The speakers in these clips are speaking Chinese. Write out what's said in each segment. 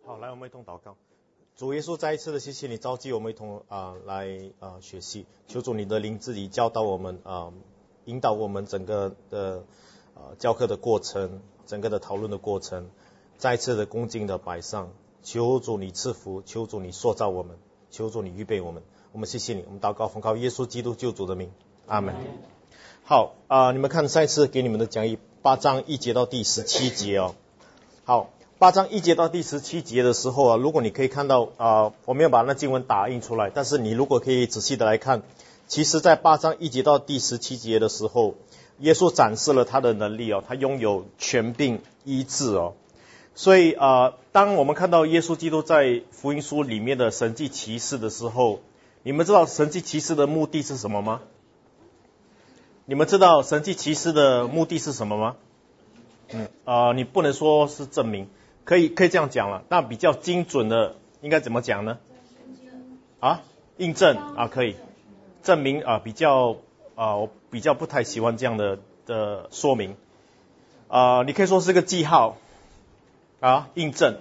好，来我们一同祷告。主耶稣，再一次的谢谢你召集我们一同来学习，求主你的灵自己教导我们引导我们整个的教课的过程，整个的讨论的过程，再一次的恭敬的摆上。求主你赐福，求主你塑造我们，求主你预备我们。我们谢谢你，我们祷告奉靠耶稣基督救主的名，阿门。好你们看上一次给你们的讲义8章1节到第17节哦。好，8章1节到第17节的时候如果你可以看到我没有把那经文打印出来，但是你如果可以仔细的来看，其实在8章1节到第17节的时候，耶稣展示了他的能力他拥有全病医治所以当我们看到耶稣基督在福音书里面的神迹奇事的时候，你们知道神迹奇事的目的是什么吗？你们知道神迹奇事的目的是什么吗？你不能说是证明，可以这样讲了。那比较精准的应该怎么讲呢？印证可以。证明我比较不太喜欢这样的说明。你可以说是个记号印证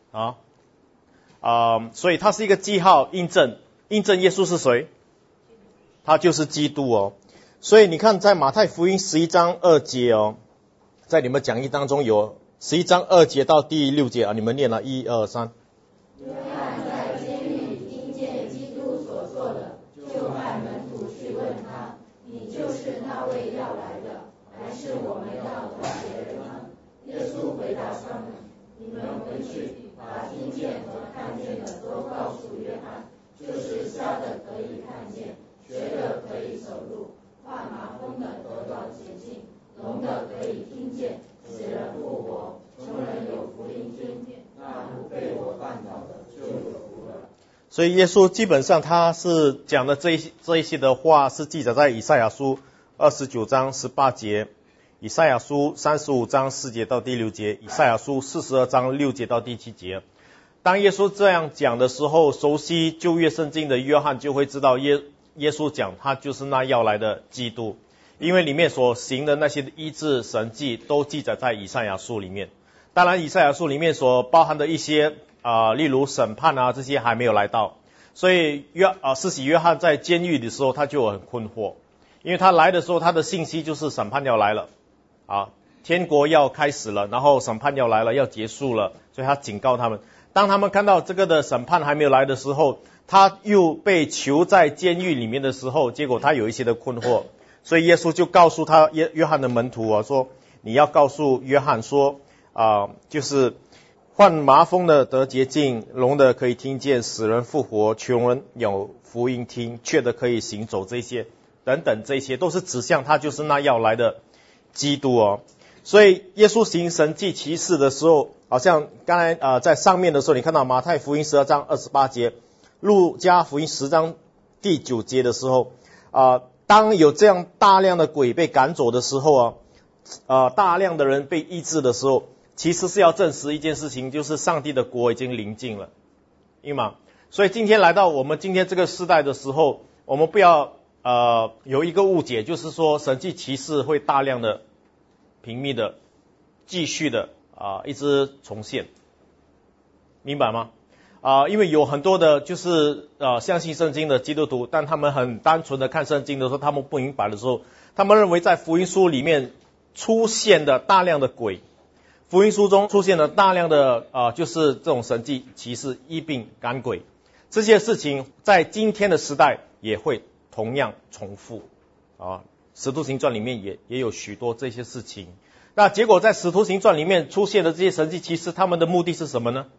所以它是一个记号印证耶稣是谁？他就是基督所以你看在马太福音11章2节在你们讲义当中有11章2节到第6节你们念了1、2、3。 约翰在监狱里听见基督所做的，就派门徒去问他：你就是那位要来的，还是我们要等别人呢？耶稣回答他们：你们回去，把听见和看见的都告诉约翰，就是瞎的可以看见，瘸的可以走路，患麻风的得到洁净，聋的可以听见，死人复活，穷人有福音听，那不被我绊倒的就有福了。 所以耶稣基本上他是讲的这一些的话是记载在以赛亚书29章18节，以赛亚书35章4节到第6节，以赛亚书42章6节到第7节。当耶稣这样讲的时候，熟悉旧约圣经的约翰就会知道耶稣讲他就是那要来的基督，因为里面所行的那些医治神迹都记载在以赛亚书里面。当然以赛亚书里面所包含的一些例如审判这些还没有来到，所以施洗约翰在监狱的时候他就很困惑，因为他来的时候他的信息就是审判要来了天国要开始了，然后审判要来了，要结束了，所以他警告他们。当他们看到这个的审判还没有来的时候，他又被囚在监狱里面的时候，结果他有一些的困惑，所以耶稣就告诉他约翰的门徒说，你要告诉约翰说就是患麻风的得洁净，聋的可以听见，死人复活，穷人有福音听，瘸的可以行走，这些等等，这些都是指向他就是那要来的基督所以耶稣行神迹奇事的时候，好像刚才在上面的时候你看到马太福音12章28节，路加福音10章第9节的时候当有这样大量的鬼被赶走的时候大量的人被医治的时候，其实是要证实一件事情，就是上帝的国已经临近了，因吗？所以今天来到我们今天这个时代的时候，我们不要有一个误解，就是说神迹奇事会大量的频密的继续的一直重现，明白吗？因为有很多的就是相信圣经的基督徒，但他们很单纯的看圣经的时候，他们不明白的时候，他们认为在福音书里面出现的大量的鬼，福音书中出现了大量的就是这种神迹奇事，医病赶鬼，这些事情在今天的时代也会同样重复使徒行传里面也有许多这些事情。那结果在使徒行传里面出现的这些神迹奇事，他们的目的是什么呢？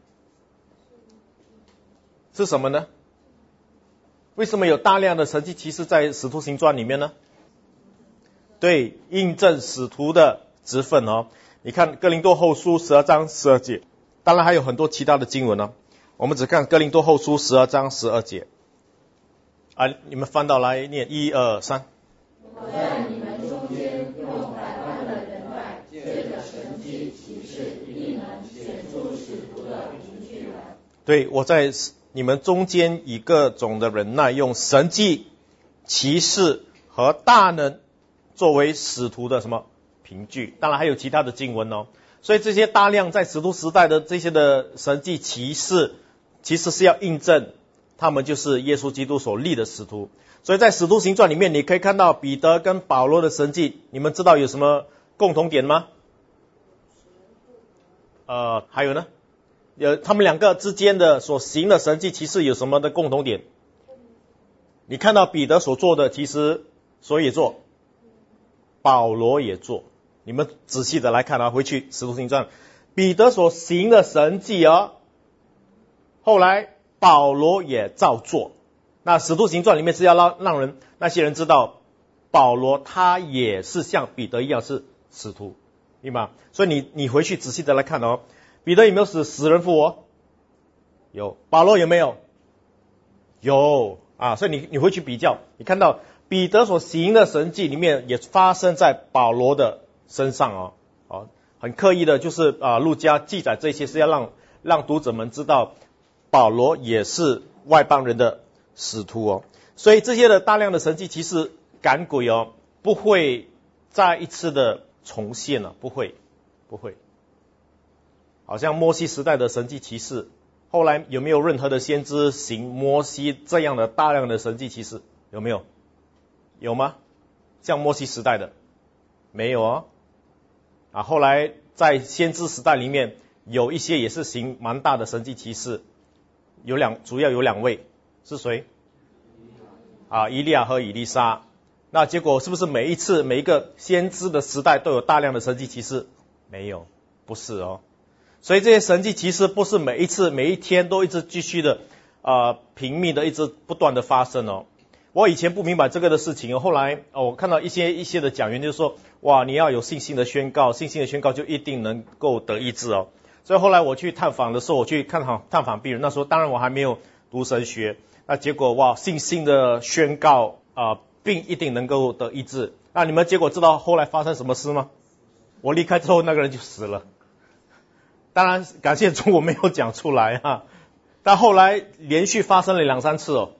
是什么呢？为什么有大量的神迹奇事在使徒行传里面呢？对，印证使徒的职分你看哥林多后书12章12节，当然还有很多其他的经文我们只看哥林多后书12章12节你们翻到来念1、2、3。 我在你们中间用百般的忍耐，借着神迹奇事，一定能显出使徒的凭据来。 对，我在你们中间以各种的忍耐，用神迹奇事和大能作为使徒的什么凭据。当然还有其他的经文所以这些大量在使徒时代的这些的神迹奇事，其实是要印证他们就是耶稣基督所立的使徒。所以在使徒行传里面，你可以看到彼得跟保罗的神迹，你们知道有什么共同点吗？还有呢？他们两个之间的所行的神迹奇事有什么的共同点？你看到彼得所做的，其实所以做，保罗也做。你们仔细的来看啊，回去使徒行传，彼得所行的神迹啊，后来保罗也照做。那使徒行传里面是要让那些人知道，保罗他也是像彼得一样是使徒，明白吗？所以你回去仔细的来看哦，彼得有没有死人复活？有。保罗有没有？有啊。所以你回去比较，你看到彼得所行的神迹里面也发生在保罗的身上哦。很刻意的就是路加记载这些是要让读者们知道保罗也是外邦人的使徒哦。所以这些的大量的神迹其实赶鬼哦不会再一次的重现了，不会。好像摩西时代的神迹奇事，后来有没有任何的先知行摩西这样的大量的神迹奇事？有没有？有吗？像摩西时代的没有哦。后来在先知时代里面有一些也是行蛮大的神迹奇事，主要有两位，是谁？以利亚和以利沙。那结果是不是每一个先知的时代都有大量的神迹奇事？没有，不是哦。所以这些神迹奇事不是每一天都一直继续的频密的一直不断的发生哦。我以前不明白这个的事情，后来我看到一些的讲员就说，哇，你要有信心的宣告，信心的宣告就一定能够得医治哦。所以后来我去探访的时候，我去探访病人，那时候当然我还没有读神学，那结果哇，信心的宣告病一定能够得医治。那你们结果知道后来发生什么事吗？我离开之后那个人就死了。当然感谢主我没有讲出来但后来连续发生了2-3次哦。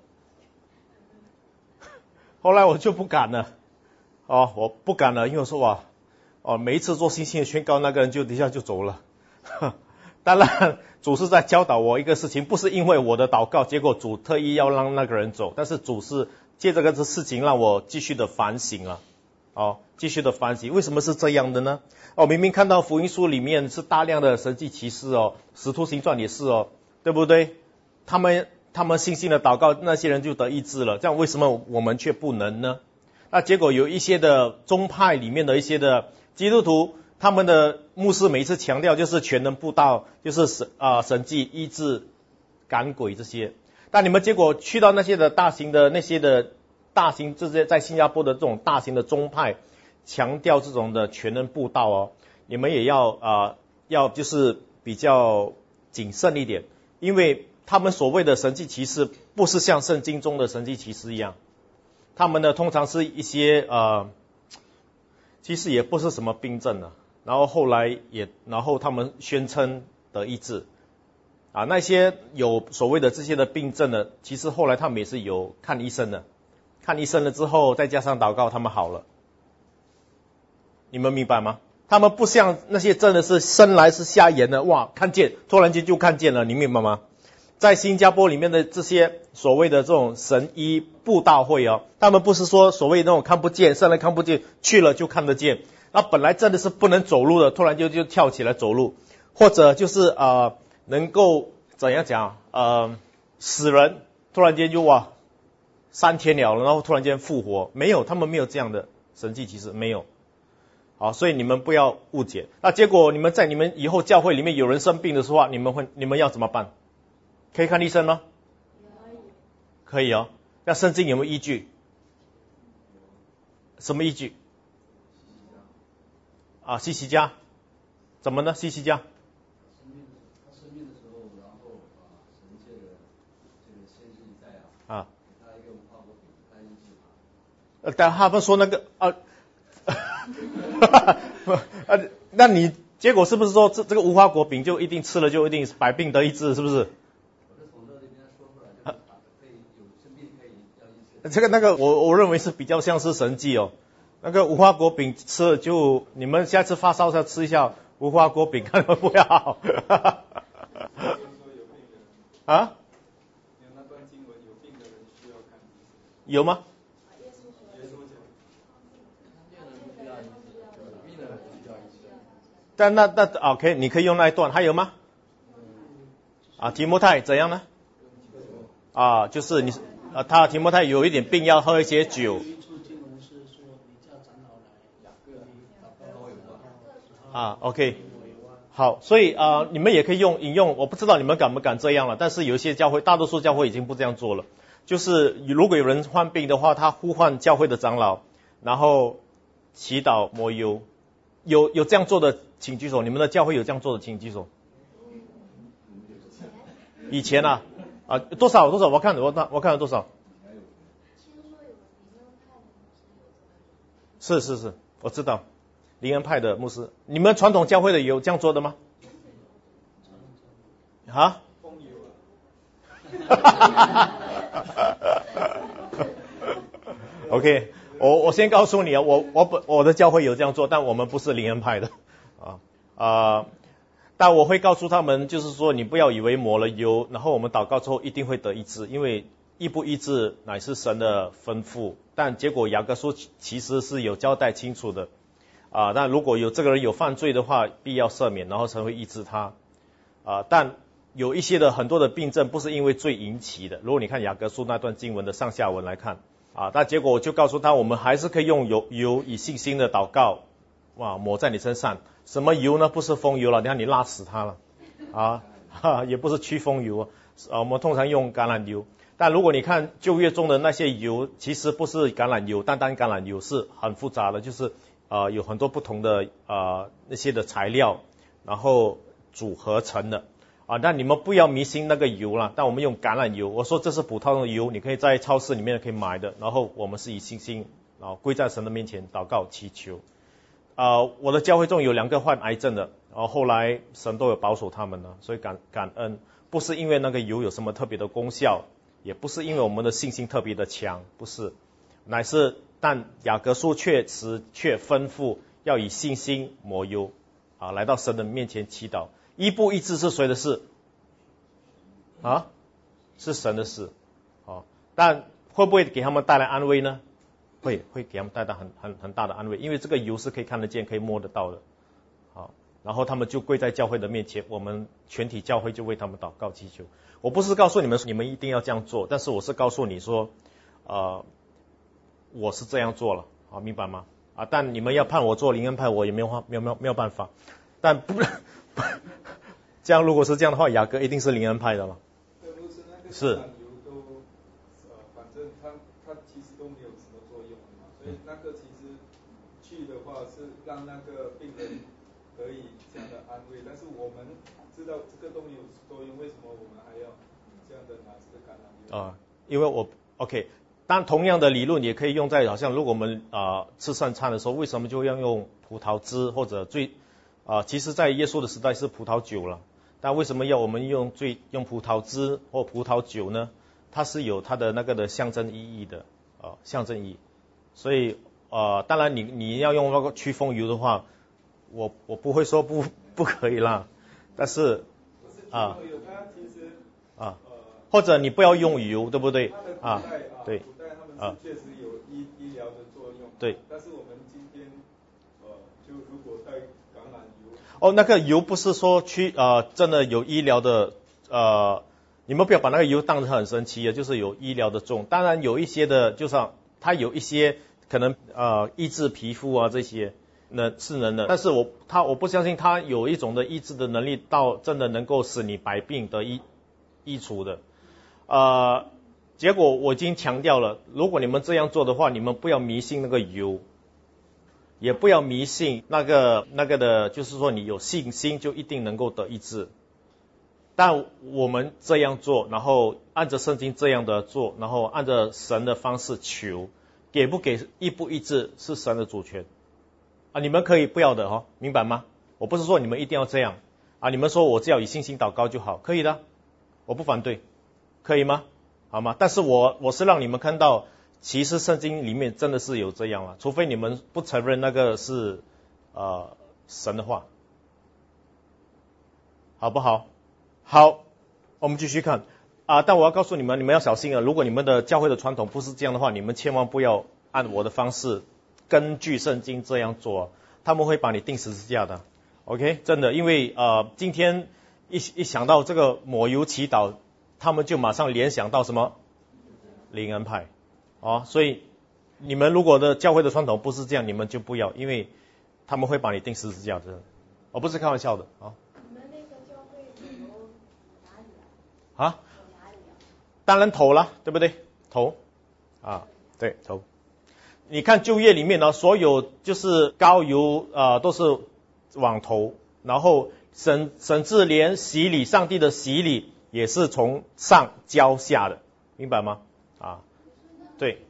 后来我就不敢了我不敢了，因为我说哇每一次做信心的宣告，那个人就底下就走了。当然主是在教导我一个事情，不是因为我的祷告，结果主特意要让那个人走，但是主是借这个事情让我继续的反省继续的反省，为什么是这样的呢？明明看到福音书里面是大量的神迹奇事使徒行传也是对不对？他们信心的祷告，那些人就得医治了，这样为什么我们却不能呢？那结果有一些的宗派里面的一些的基督徒，他们的牧师每一次强调就是全能布道，就是神迹医治赶鬼这些，但你们结果去到那些的大型这些在新加坡的这种大型的宗派，强调这种的全能布道你们也要就是比较谨慎一点，因为他们所谓的神迹奇事不是像圣经中的神迹奇事一样，他们呢通常是一些其实也不是什么病症然后他们宣称得医治那些有所谓的这些的病症呢，其实后来他们也是有看医生的，看医生了之后再加上祷告他们好了。你们明白吗？他们不像那些真的是生来是瞎眼的，哇，看见突然间就看见了，你明白吗？在新加坡里面的这些所谓的这种神医布道会他们不是说所谓那种看不见，生来看不见，去了就看得见，那本来真的是不能走路的，突然就跳起来走路，或者就是能够怎样讲死人突然间就3天了，然后突然间复活，没有，他们没有这样的神迹奇事，没有。所以你们不要误解。那结果你们以后教会里面有人生病的时候你们要怎么办？可以看医生吗？可以那圣经有没有依据？什么依据？西西家怎么呢？西西家他生病的时候，然后神借着这个先知以赛亚给他一个无花果饼，他医治他。 但他们说那个那你结果是不是说这个无花果饼就一定吃了就一定百病得医治，是不是？ 我是从这里面说出来的，可以有生病可以要医治。 这个那个我认为是比较像是神迹那个无花果饼吃了就，你们下次发烧要吃一下无花果饼干不要。啊？有吗？但那 OK， 你可以用那一段，还有吗？提摩太怎样呢？就是你他提摩太有一点病，要喝一些酒。OK， 好，所以你们也可以引用，我不知道你们敢不敢这样了，但是有一些教会，大多数教会已经不这样做了。就是如果有人患病的话，他呼唤教会的长老，然后祈祷抹油。有这样做的请举手，你们的教会有这样做的请举手。以前多少我看了多少。是我知道灵恩派的牧师，你们传统教会的有这样做的吗？OK， 我先告诉你我的教会有这样做，但我们不是灵恩派的但我会告诉他们，就是说你不要以为抹了油，然后我们祷告之后一定会得医治，因为医不医治乃是神的吩咐。但结果雅各书其实是有交代清楚的但如果有这个人有犯罪的话，必要赦免，然后才会医治他但有一些的很多的病症不是因为罪引起的。如果你看雅各书那段经文的上下文来看但结果我就告诉他，我们还是可以用油以信心的祷告抹在你身上。什么油呢？不是风油了，你看你辣死他了也不是驱风油我们通常用橄榄油。但如果你看旧约中的那些油，其实不是橄榄油，单橄榄油是很复杂的，就是有很多不同的那些的材料，然后组合成的但你们不要迷信那个油了，但我们用橄榄油。我说这是普通的油，你可以在超市里面可以买的。然后我们是以信心跪在神的面前祷告祈求我的教会中有2个患癌症的，后来神都有保守他们了，所以感恩。不是因为那个油有什么特别的功效，也不是因为我们的信心特别的强，不是，乃是但雅各书却吩咐要以信心抹油来到神的面前祈祷。医不医治是谁的事是神的事但会不会给他们带来安慰呢？会给他们带来很大的安慰，因为这个油是可以看得见可以摸得到的然后他们就跪在教会的面前，我们全体教会就为他们祷告祈求。我不是告诉你们你们一定要这样做，但是我是告诉你说我是这样做了明白吗但你们要判我做灵恩派，我也没有办法。但不这样，如果是这样的话，雅各一定是灵恩派的了。是反正他其实都没有什么作用的嘛，所以那个其实去的话是让那个病人可以这样的安慰，但是我们知道这个都没有作用，为什么我们还要这样的拿这个橄榄油因为OK， 但同样的理论也可以用在好像如果我们吃圣餐的时候，为什么就要用葡萄汁或者其实在耶稣的时代是葡萄酒了，但为什么要我们用葡萄汁或葡萄酒呢？它是有它的那个的象征意义的象征意义。所以当然你要用那个驱风油的话，我不会说不可以啦，但是或者你不要用油，对不对对古代他们确实有医疗的作用， 对， 但是我们今天就如果带橄榄油那个油不是说真的有医疗的你们不要把那个油当成很神奇就是有医疗的作用。当然有一些的，就像它有一些可能抑制皮肤这些是能的，但是我不相信它有一种的医治的能力到真的能够使你百病得医除的结果我已经强调了，如果你们这样做的话，你们不要迷信那个油，也不要迷信那个的，就是说你有信心就一定能够得医治。但我们这样做，然后按着圣经这样的做，然后按着神的方式求，给不给医不医治是神的主权你们可以不要的明白吗？我不是说你们一定要这样你们说我只要以信心祷告就好，可以的，我不反对，可以吗？好吗？但是我是让你们看到其实圣经里面真的是有这样了，除非你们不承认那个是神的话好不好？好，我们继续看但我要告诉你们，你们要小心啊！如果你们的教会的传统不是这样的话，你们千万不要按我的方式，根据圣经这样做，他们会把你钉十字架的。OK， 真的，因为今天一想到这个抹油祈祷，他们就马上联想到什么灵恩派所以你们如果的教会的传统不是这样，你们就不要，因为他们会把你钉十字架的。我不是开玩笑的你们那个教会头哪里当然头了，对不对？头对头。你看旧约里面呢，所有就是膏油都是往头，然后甚至连洗礼，上帝的洗礼也是从上浇下的，明白吗？对。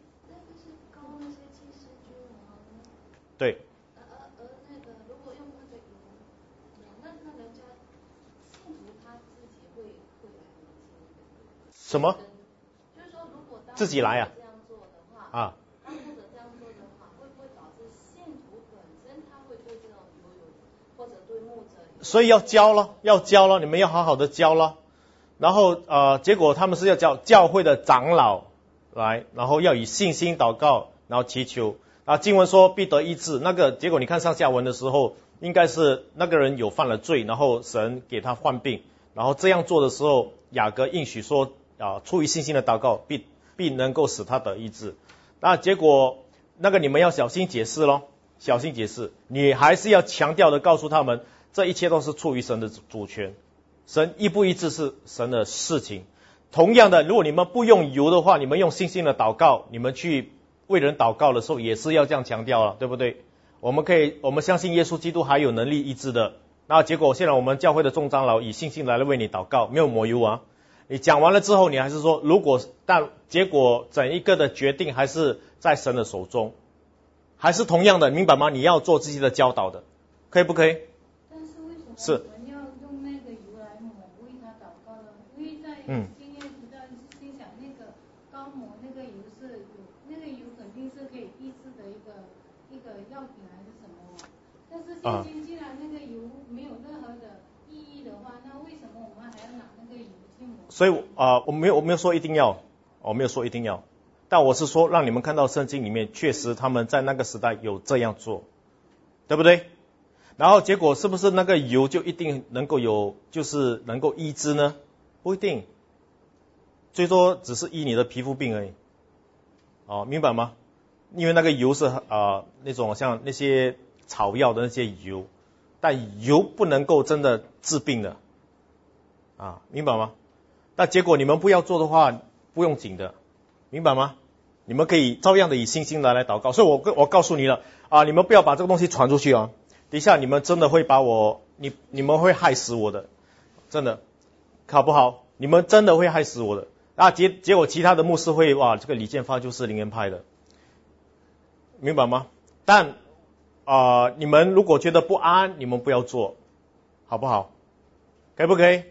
对。 那个如果用那个油，那人家信徒他自己会来什么？ 就是说，如果自己来这样做的话当牧者这样做的话，会不会导致信徒本身他会对这种油或者对牧者？ 所以要教了，你们要好好的教了。然后结果他们是要叫教会的长老来，然后要以信心祷告，然后祈求。经文说必得医治，那个结果你看上下文的时候，应该是那个人有犯了罪，然后神给他患病，然后这样做的时候，雅各应许说出于信心的祷告必能够使他得医治。那结果那个你们要小心解释咯，小心解释，你还是要强调的告诉他们，这一切都是出于神的主权，神医不医治是神的事情。同样的，如果你们不用油的话，你们用信心的祷告，你们去为人祷告的时候也是要这样强调了，对不对？我们相信耶稣基督还有能力医治的。那结果现在我们教会的众长老以信心来为你祷告，没有抹油你讲完了之后，你还是说但结果整一个的决定还是在神的手中，还是同样的，明白吗？你要做自己的教导的，可以不可以？ 但是为什么我们要用那个油来抹为他祷告呢？因为在经验时代心想那个膏抹那个油是有那个油肯定是可以医治的一个药品还是什么但是现今既然那个油没有任何的意义的话，那为什么我们还要拿那个油去抹？ 所以我没有说一定要，我没有说一定要，但我是说让你们看到圣经里面确实他们在那个时代有这样做，对不对？然后结果是不是那个油就一定能够就是能够医治呢？不一定，最多只是医你的皮肤病而已。明白吗？因为那个油是那种像那些草药的那些油，但油不能够真的治病的明白吗？那结果你们不要做的话，不用紧的，明白吗？你们可以照样的以信心来祷告。所以我告诉你了你们不要把这个东西传出去等一下你们真的会把你们会害死我的，真的，好不好？你们真的会害死我的结果其他的牧师会这个李建发就是灵恩派的，明白吗？但你们如果觉得不安，你们不要做，好不好？可以不可以？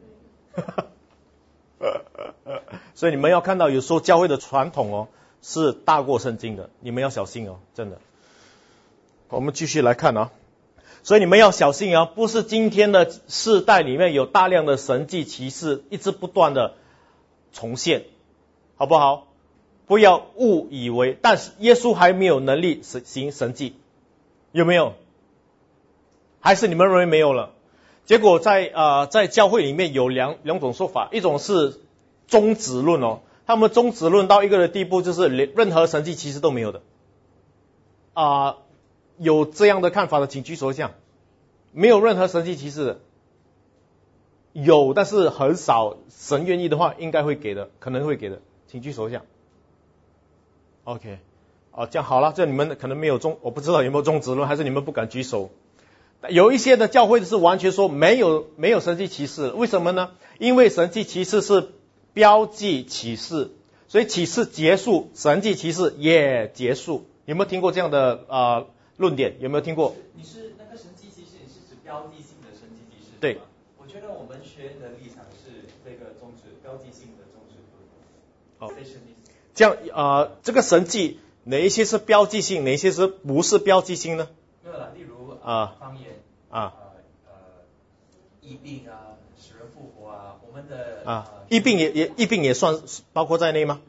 所以你们要看到有时候教会的传统是大过圣经的，你们要小心真的。我们继续来看所以你们要小心不是今天的世代里面有大量的神迹奇事一直不断的重现，好不好？不要误以为，但是耶稣还没有能力行神迹，有没有？还是你们认为没有了？结果在教会里面有两种说法，一种是终止论他们终止论到一个的地步，就是连任何神迹奇事都没有的有这样的看法的请举手一下。没有任何神迹奇事的，有但是很少，神愿意的话应该会给的，可能会给的，请举手一下。 OK 这样好了，这你们可能没有我不知道有没有终止论，还是你们不敢举手。有一些的教会是完全说没有神迹奇事，为什么呢？因为神迹奇事是标记启示，所以启示结束，神迹奇事也结束。有没有听过这样的论点？有没有听过？ 你是那个神迹奇事，你是指标记性的神迹奇事？ 对。 我觉得我们学院的立场是这个标记性的终止论。 这样这个神迹哪一些是标记性，哪一些是不是标记性呢？ 没有啦，例如方言医病啊、使人复活啊，我们的医病也算包括在内吗？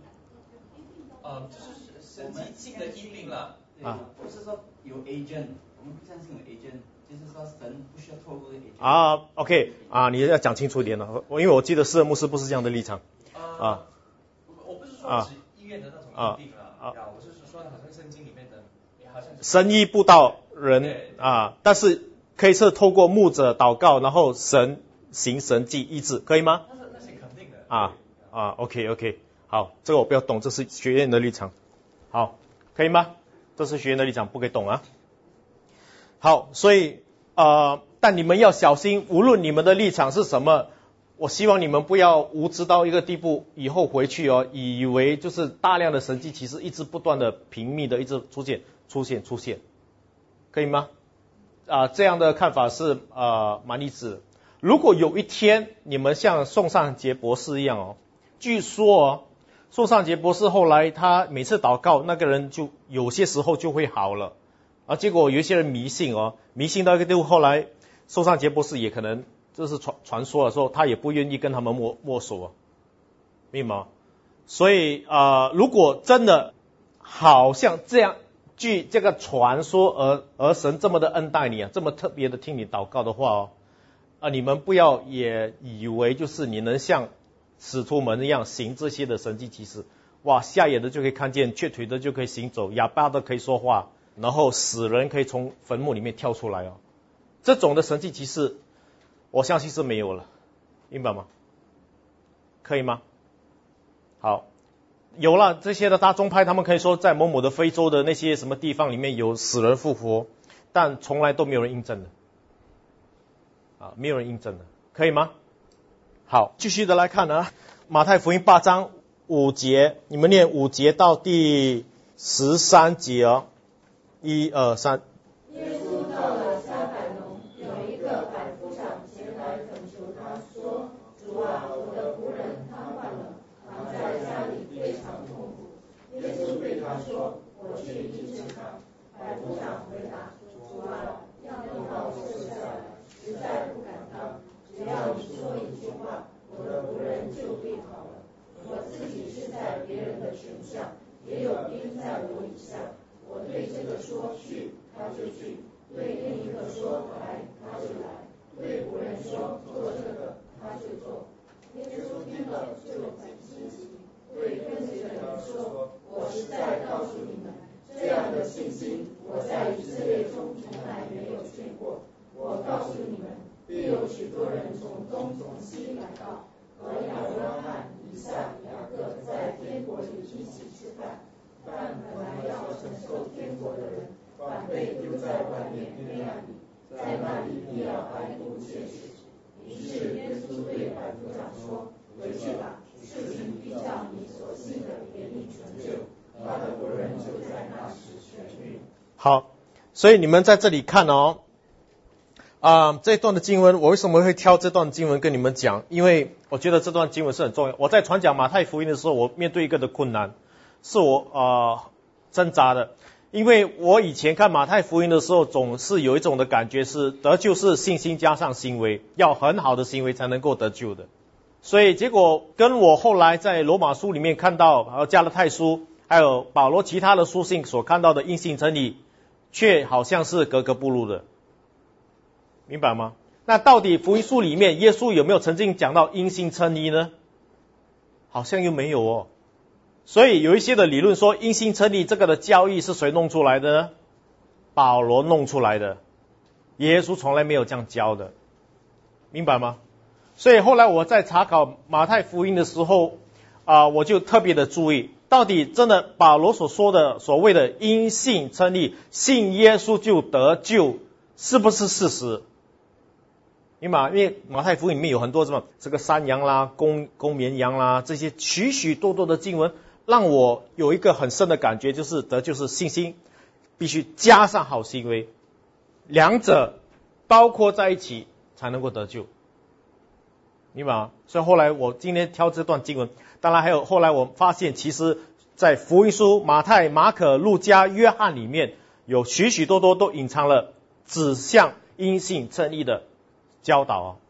就是神迹性的医病了。 不是说有 agent， 我们不相信有 agent， 就是说神不需要透过 agent。 OK 你要讲清楚一点了，因为我记得释牧师不是这样的立场。 我不是说指医院的那种医病我是说好像圣经里面的，好像神医不到人但是可以是透过牧者祷告，然后神行神迹医治，可以吗？ 那是肯定的。 OK， 好，这个我不要懂，这是学院的立场。好，可以吗？这是学院的立场，不可以懂啊。好，所以但你们要小心，无论你们的立场是什么，我希望你们不要无知到一个地步，以后回去以为就是大量的神迹其实一直不断的频密的一直出现，可以吗？这样的看法是蛮一致的。如果有一天你们像宋尚杰博士一样据说宋尚杰博士后来他每次祷告，那个人就有些时候就会好了结果有一些人迷信到一个地步，后来宋尚杰博士也可能这是传说的时候，他也不愿意跟他们握手明白吗？所以如果真的好像这样据这个传说而神这么的恩待你这么特别的听你祷告的话你们不要也以为就是你能像使徒们一样行这些的神迹奇事，瞎眼的就可以看见，瘸腿的就可以行走，哑巴的可以说话，然后死人可以从坟墓里面跳出来这种的神迹奇事我相信是没有了，明白吗？可以吗？好，有了这些的大宗派，他们可以说在某某的非洲的那些什么地方里面有死人复活，但从来都没有人印证的没有人印证的，可以吗？好，继续的来看马太福音8章5节，你们念5节到第13节1、2、3。 耶稣到了撒百农，有一个百夫长前来恳求他说：“主啊，我的仆人瘫痪了，躺在家里非常痛苦。”耶稣对他说：“我去医治他。”百夫长回答：“主啊，让病号撤下来，实在不敢当。只要你说一句话，我的仆人就病好了。我自己是在别人的权下，也有兵在我以下。我对这个说去，他就去；对另一个说来，他就来；对仆人说做这个，他就做。”耶稣听了就很惊奇，对跟随的人说：“我实在告诉你们，这样的信心，我在以色列中从来没有见过。我告诉你们，必有许多人从东从西来到，和亚伯拉罕、以撒、雅各在天国里一起吃饭。但本来要承受天国的人，反被丢在外面黑暗里，在那里必要哀哭切齿。”于是耶稣对百夫长说：“回去吧，事情必照你所信的给你成就。”他的仆人就在那时痊愈。 好，所以你们在这里看这段的经文，我为什么会挑这段经文跟你们讲？因为我觉得这段经文是很重要。我在传讲马太福音的时候，我面对一个的困难，是我挣扎的。因为我以前看马太福音的时候，总是有一种的感觉是得救是信心加上行为，要很好的行为才能够得救的。所以结果跟我后来在罗马书里面看到，还有加拉太书，还有保罗其他的书信所看到的因信称义，却好像是格格不入的，明白吗？那到底福音书里面耶稣有没有曾经讲到因信称义呢？好像又没有所以有一些的理论说因信称义这个的教义是谁弄出来的呢？保罗弄出来的，耶稣从来没有这样教的，明白吗？所以后来我在查考马太福音的时候我就特别的注意，到底真的保罗所说的所谓的因信称义，信耶稣就得救，是不是事实？明白吗？因为马太福音里面有很多这个山羊啦、公绵羊啦，这些许许多多的经文，让我有一个很深的感觉，就是得救是信心必须加上好行为，两者包括在一起才能够得救，明白吗？所以后来我今天挑这段经文，当然还有后来我发现，其实在福音书马太、马可、路加、约翰里面有许许多多都隐藏了指向因信称义的教导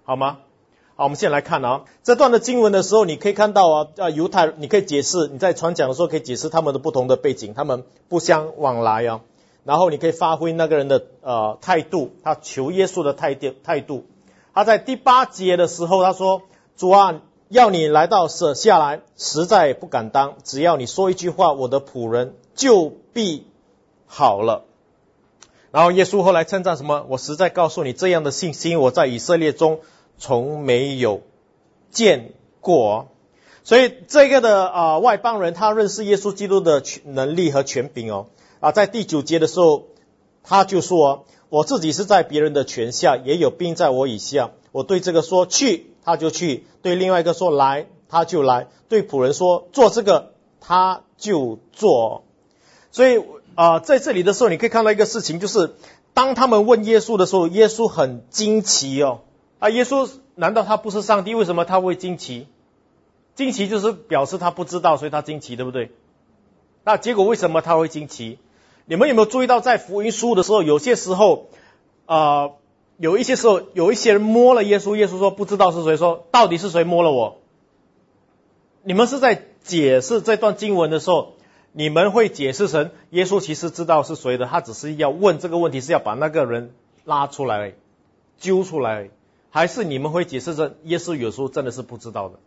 好吗？好，我们现在来看啊，这段的经文的时候，你可以看到犹太，你可以解释，你在传讲的时候可以解释他们的不同的背景，他们不相往来啊。然后你可以发挥那个人的态度，他求耶稣的态度。他在第8节的时候，他说：“主啊，要你来到舍下来，实在不敢当。只要你说一句话，我的仆人就必好了。”然后耶稣后来称赞什么？我实在告诉你，这样的信心，我在以色列中从没有见过。所以这个的外邦人，他认识耶稣基督的能力和权柄在第9节的时候，他就说：“我自己是在别人的权下，也有兵在我以下。我对这个说去，他就去；对另外一个说来，他就来；对仆人说做这个，他就做。”所以在这里的时候，你可以看到一个事情，就是当他们问耶稣的时候，耶稣很惊奇耶稣难道他不是上帝？为什么他会惊奇？惊奇就是表示他不知道，所以他惊奇，对不对？那结果为什么他会惊奇？你们有没有注意到，在福音书的时候，有些时候有一些时候有一些人摸了耶稣，耶稣说不知道是谁，说到底是谁摸了我？你们是在解释这段经文的时候，你们会解释成耶稣其实知道是谁的，他只是要问这个问题，是要把那个人拉出来揪出来，还是你们会解释成耶稣有时候真的是不知道的？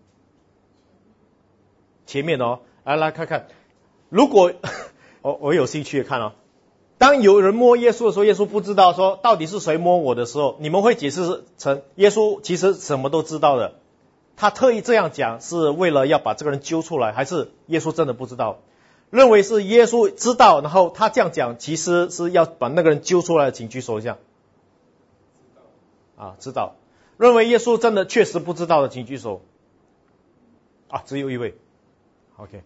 前面来看看，如果我有兴趣看当有人摸耶稣的时候，耶稣不知道说到底是谁摸我的时候，你们会解释成耶稣其实什么都知道的，他特意这样讲是为了要把这个人揪出来，还是耶稣真的不知道？认为是耶稣知道，然后他这样讲其实是要把那个人揪出来的，请举手一下。知道。认为耶稣真的确实不知道的，请举手。只有一位。OK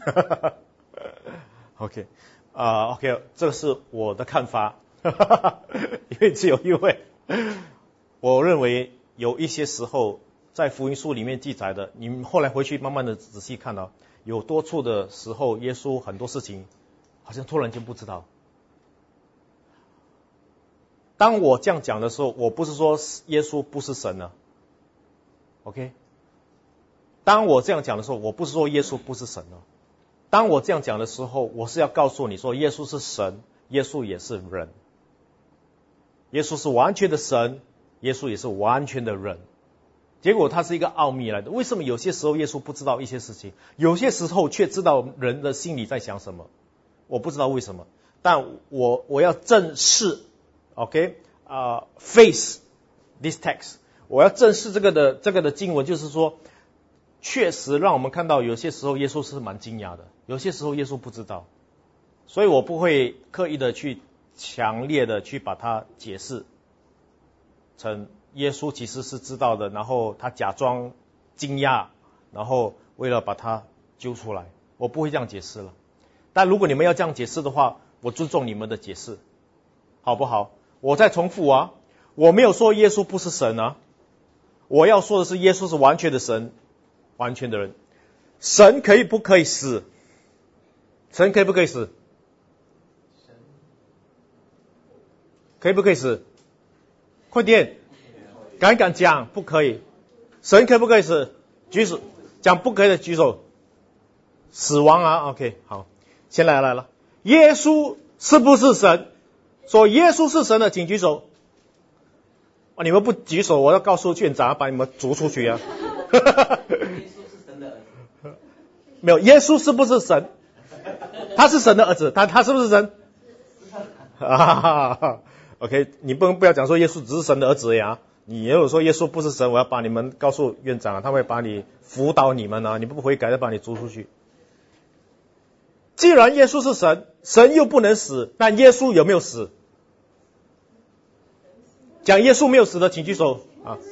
，OK， OK， 这个是我的看法，因为只有一位。我认为有一些时候在福音书里面记载的，你们后来回去慢慢的仔细看有多处的时候，耶稣很多事情好像突然间不知道。当我这样讲的时候，我不是说耶稣不是神了 ，OK。当我这样讲的时候，我不是说耶稣不是神当我这样讲的时候，我是要告诉你说，耶稣是神，耶稣也是人。耶稣是完全的神，耶稣也是完全的人。结果它是一个奥秘来的。为什么有些时候耶稣不知道一些事情，有些时候却知道人的心里在想什么？我不知道为什么，但我要正视 face this text， 我要正视这个的经文，就是说确实让我们看到有些时候耶稣是蛮惊讶的，有些时候耶稣不知道，所以我不会刻意的去强烈的去把它解释成耶稣其实是知道的，然后他假装惊讶，然后为了把他揪出来，我不会这样解释了。但如果你们要这样解释的话，我尊重你们的解释，好不好？我再重复我没有说耶稣不是神我要说的是耶稣是完全的神，完全的人。神可以不可以死？神可以不可以死？可以不可以死？快点，敢讲不可以？神可不可以死？举手，讲不可以的举手。死亡OK， 好，先来了。耶稣是不是神？说耶稣是神的，请举手。你们不举手，我要告诉院长，把你们逐出去耶稣是神的儿子。 没有，耶稣是不是神？他是神的儿子，他是不是神？OK， 你不要讲说耶稣只是神的儿子呀。你如果说耶稣不是神，我要把你们告诉院长他会把你辅导你们你不悔改，再把你逐出去。既然耶稣是神，神又不能死，那耶稣有没有死？讲耶稣没有死的，请举手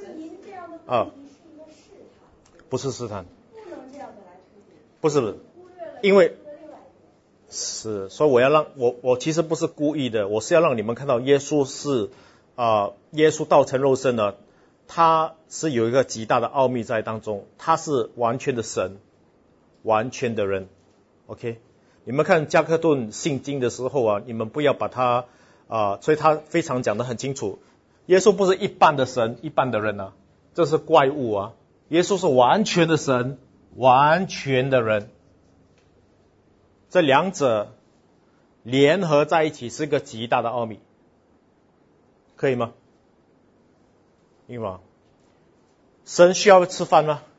不是试探，不是，因为是，所以我要让我其实不是故意的，我是要让你们看到耶稣是耶稣道成肉身的，他是有一个极大的奥秘在当中，他是完全的神，完全的人。OK， 你们看加克顿信经的时候你们不要把他所以他非常讲得很清楚，耶稣不是一半的神一半的人这是怪物啊！耶稣是完全的神，完全的人，这两者联合在一起是个极大的奥秘，可以吗？明白吗？神需要吃饭吗？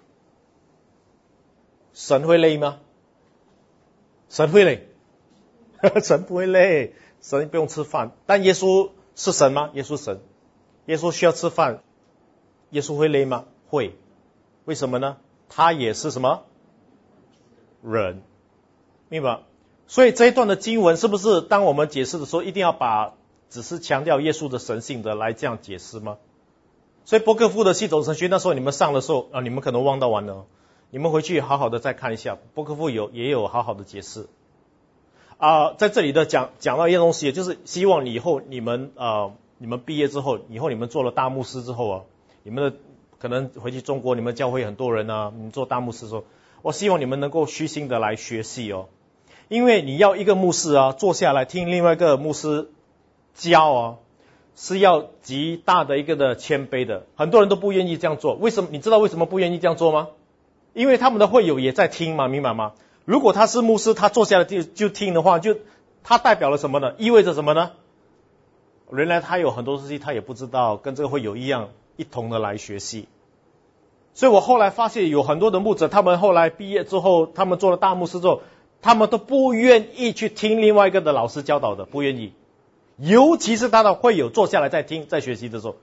神会累吗？神会累，神不会累，神不用吃饭。但耶稣是神吗？耶稣神，耶稣需要吃饭，耶稣会累吗？会。为什么呢？他也是什么？人，明白？所以这一段的经文是不是当我们解释的时候，一定要把只是强调耶稣的神性的来这样解释吗？所以波克夫的系统神学那时候你们上的时候你们可能忘到完了，你们回去好好的再看一下，波克夫也有好好的解释在这里的讲到一些东西，就是希望以后你们毕业之后，以后你们做了大牧师之后你们的可能回去中国，你们教会很多人你们做大牧师的时候，我希望你们能够虚心的来学习因为你要一个牧师坐下来听另外一个牧师教是要极大的一个的谦卑的，很多人都不愿意这样做。为什么？你知道为什么不愿意这样做吗？因为他们的会友也在听嘛，明白吗？如果他是牧师，他坐下来就听的话，就他代表了什么呢？意味着什么呢？原来他有很多东西他也不知道，跟这个会友一样一同的来学习。所以我后来发现有很多的牧者，他们后来毕业之后，他们做了大牧师之后，他们都不愿意去听另外一个的老师教导的，不愿意。尤其是他的会友坐下来在听在学习的时候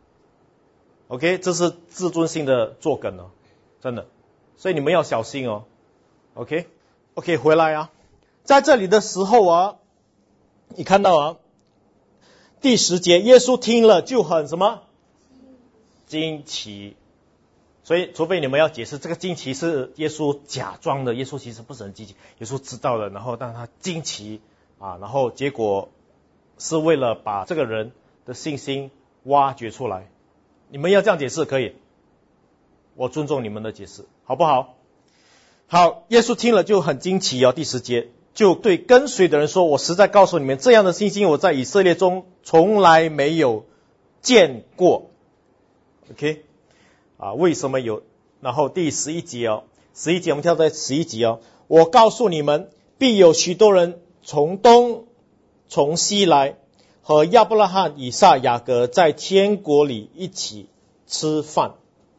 OK， 这是自尊心的作梗真的，所以你们要小心OK， 回来在这里的时候你看到第10节，耶稣听了就很什么？惊奇。所以除非你们要解释这个惊奇是耶稣假装的，耶稣其实不是很惊奇，耶稣知道了，然后但他惊奇然后结果是为了把这个人的信心挖掘出来。你们要这样解释可以，我尊重你们的解释，好不好？好，耶稣听了就很惊奇第10节，就对跟随的人说，我实在告诉你们，这样的信心我在以色列中从来没有见过。 OK， 为什么有？然后第11节11节我们跳在11节我告诉你们，必有许多人从东从西来，和亚伯拉罕、以撒、雅各在天国里一起吃饭。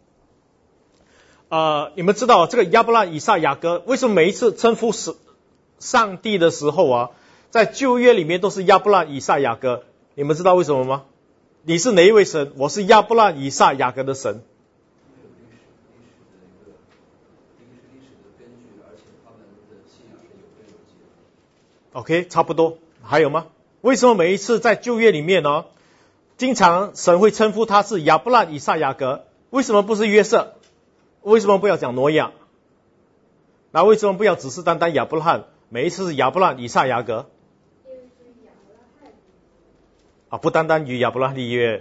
你们知道这个亚伯拉罕、以撒、雅各为什么每一次称呼上帝的时候在旧约里面都是亚伯拉罕、以撒、雅各？你们知道为什么吗？你是哪一位神？我是亚伯拉罕、以撒、雅各的神。OK， 差不多。还有吗？为什么每一次在旧约里面经常神会称呼他是亚伯拉罕、以撒、雅各？为什么不是约瑟？为什么不要讲挪亚？那为什么不要只是单单亚伯拉罕？每一次是亚伯拉罕、以撒、雅各不单单与亚伯拉罕立约。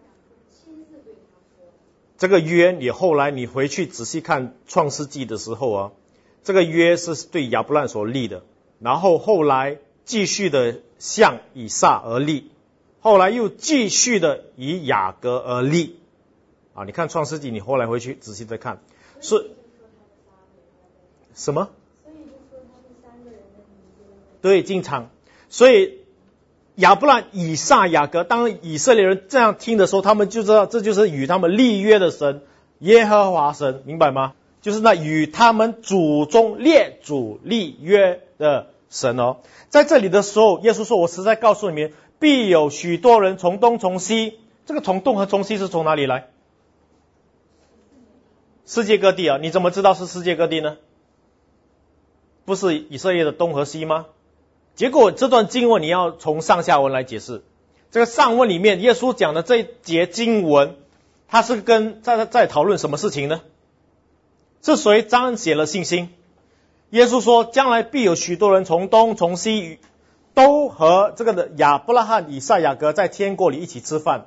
这个约你后来你回去仔细看创世纪的时候这个约是对亚伯拉罕所立的，然后后来继续的向以撒而立，后来又继续的以雅各而立你看创世纪你后来回去仔细的看是什么？对，经常。所以亚伯拉罕、以撒、雅各，当以色列人这样听的时候，他们就知道这就是与他们立约的神，耶和华神，明白吗？就是那与他们祖宗列祖立约的神在这里的时候，耶稣说，我实在告诉你们，必有许多人从东从西。这个从东和从西是从哪里来？世界各地你怎么知道是世界各地呢？不是以色列的东和西吗？结果这段经文你要从上下文来解释。这个上文里面耶稣讲的这一节经文，他是在讨论什么事情呢？是谁彰显了信心？耶稣说将来必有许多人从东从西，都和这个的亚伯拉罕、以撒、雅各在天国里一起吃饭。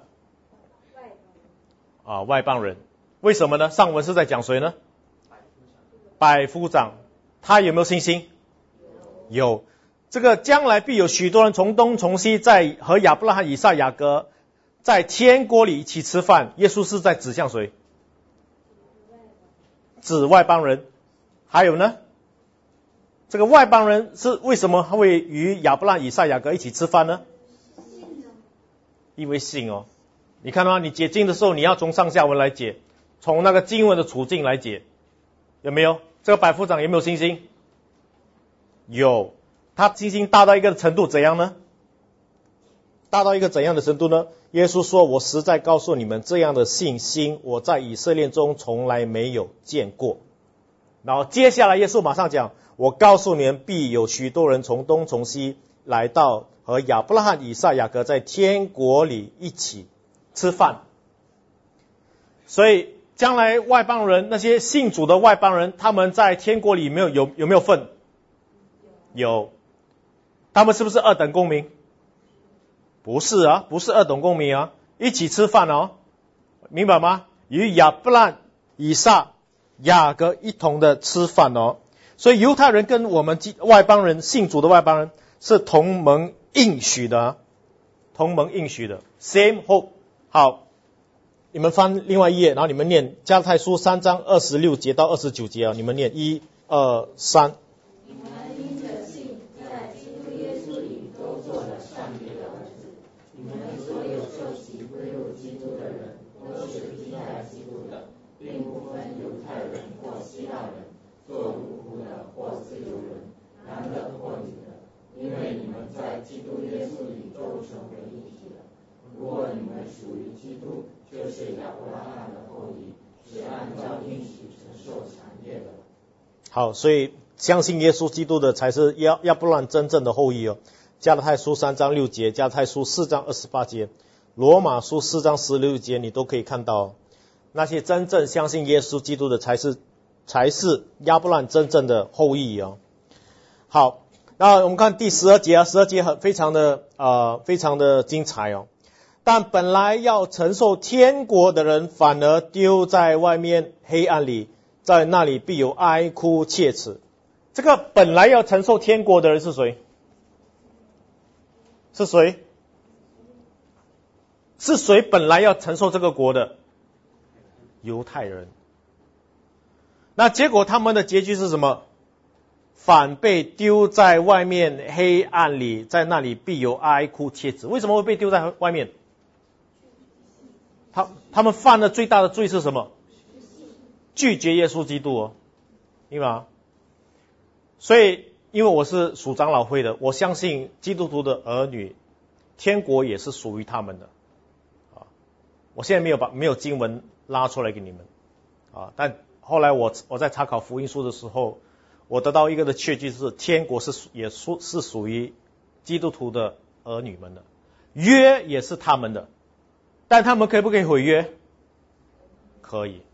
外邦人。为什么呢？上文是在讲谁呢？百夫长。他有没有信心？有。这个将来必有许多人从东从西，在和亚伯拉罕、以撒、雅各在天国里一起吃饭。耶稣是在指向谁？ 指外邦人。还有呢，这个外邦人是为什么会与亚伯拉罕、以撒、雅各一起吃饭呢？因为信哦。你看到吗？你解经的时候，你要从上下文来解，从那个经文的处境来解，有没有？这个百夫长有没有信心？有。他信心大到一个程度，怎样呢？大到一个怎样的程度呢？耶稣说，我实在告诉你们，这样的信心我在以色列中从来没有见过。然后接下来耶稣马上讲，我告诉你们，必有许多人从东从西来到和亚伯拉罕、以撒、雅各在天国里一起吃饭。所以将来外邦人，那些信主的外邦人，他们在天国里有没有份？有。他们是不是二等公民？不是啊，不是二等公民啊，一起吃饭哦，明白吗？与亚伯拉罕、以撒、雅各一同的吃饭哦。所以犹太人跟我们外邦人，信主的外邦人是同盟应许的啊，同盟应许的 same hope。 好，你们翻另外一页，然后你们念加拉太书3章26节到29节啊，你们念1、2、3。 你们因着信，在基督耶稣里都做了上帝的儿子。你们所有受洗归入基督的人，都是披戴基督的，并不分犹太人或希腊人，做奴仆的或自由人，男的或女的，因为你们在基督耶稣里都成为一体了。如果你们属于基督，就是亚伯拉罕的后裔，是按照应许承受产业的。 好，所以相信耶稣基督的才是亚伯拉罕真正的后裔哦。加拉太书3章6节，加拉太书4章28节，罗马书4章16节，你都可以看到哦，那些真正相信耶稣基督的才是亚伯拉罕真正的后裔哦。好，那我们看第12节啊，12节非常的精彩哦。但本来要承受天国的人，反而丢在外面黑暗里，在那里必有哀哭切齿。这个本来要承受天国的人是谁？是谁？是谁本来要承受这个国的？犹太人。那结果他们的结局是什么？反被丢在外面黑暗里，在那里必有哀哭切齿。为什么会被丢在外面？他们犯的最大的罪是什么？拒绝耶稣基督哦，明白吗？所以因为我是属长老会的，我相信基督徒的儿女天国也是属于他们的啊。我现在没有经文拉出来给你们啊，但后来我在查考福音书的时候，我得到一个的确据是，天国是属于基督徒的儿女们的，约也是他们的。但他们可不可以毁约？可以。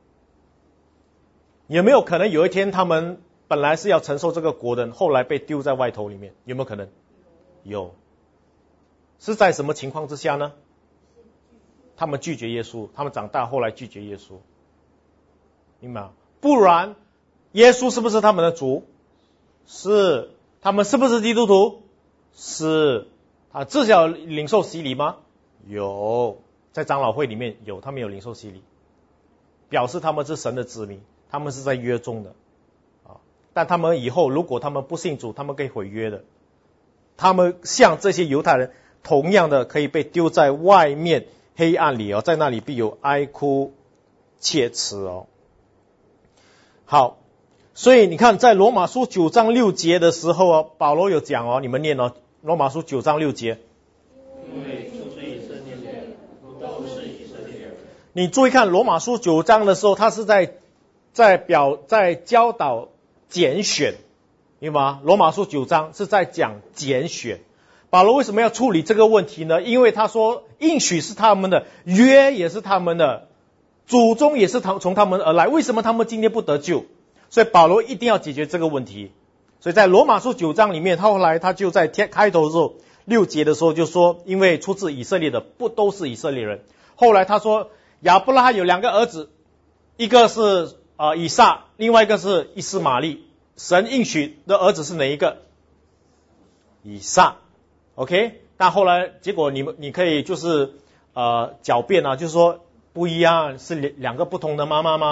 有没有可能有一天他们本来是要承受这个国的，后来被丢在外头里面？有没有可能？有。是在什么情况之下呢？他们拒绝耶稣，他们长大后来拒绝耶稣，明白吗？不然耶稣是不是他们的主？是。他们是不是基督徒？是。至少领受洗礼吗？有，在长老会里面有，他们有领受洗礼，表示他们是神的子民，他们是在约中的啊。但他们以后如果他们不信主，他们可以毁约的。他们像这些犹太人同样的可以被丢在外面黑暗里哦，在那里必有哀哭切齿哦。好，所以你看在罗马书9章6节的时候哦，保罗有讲哦，你们念哦，罗马书9章6节。 因为就是以色列人，都是以色列人。 你注意看罗马书9章的时候，他是在教导拣选，明白吗？罗马书9章是在讲拣选。保罗为什么要处理这个问题呢？因为他说应许是他们的，约也是他们的，祖宗也是从他们而来，为什么他们今天不得救？所以保罗一定要解决这个问题。所以在罗马书9章里面，后来他就在开头的时候6节的时候就说，因为出自以色列的不都是以色列人。后来他说亚伯拉罕有2个儿子，一个是以撒，另外一个是以斯玛利。神应许的儿子是哪一个？以撒。OK， 但后来结果你可以就是狡辩啊，就是说不一样，是2个不同的妈妈吗？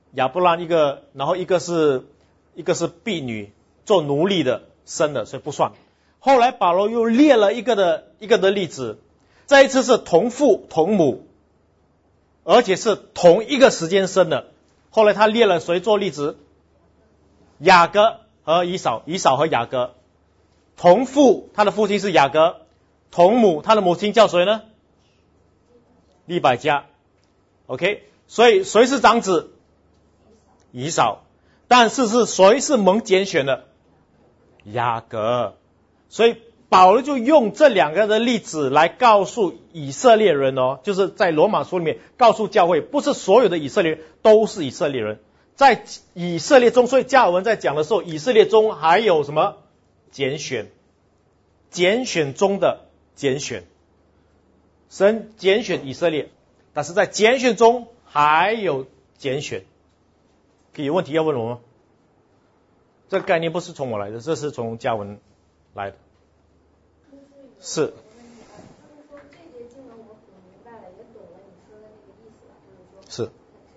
亚伯兰一个，然后一个是婢女做奴隶的生的，所以不算。后来保罗又列了一个的例子，这一次是同父同母，而且是同一个时间生的。后来他列了谁做例子？雅各和以扫，以扫和雅各。同父，他的父亲是雅各；同母，他的母亲叫谁呢？利百加。OK， 所以谁是长子？以扫。但是谁是蒙拣选的？雅各。所以保罗就用这两个的例子来告诉以色列人就是在罗马书里面告诉教会，不是所有的以色列人都是以色列人，在以色列中，所以加尔文在讲的时候，以色列中还有什么？拣选，拣选中的拣选，神拣选以色列，但是在拣选中还有拣选。可以有问题要问我吗？这个概念不是从我来的，这是从加文来的。是。是。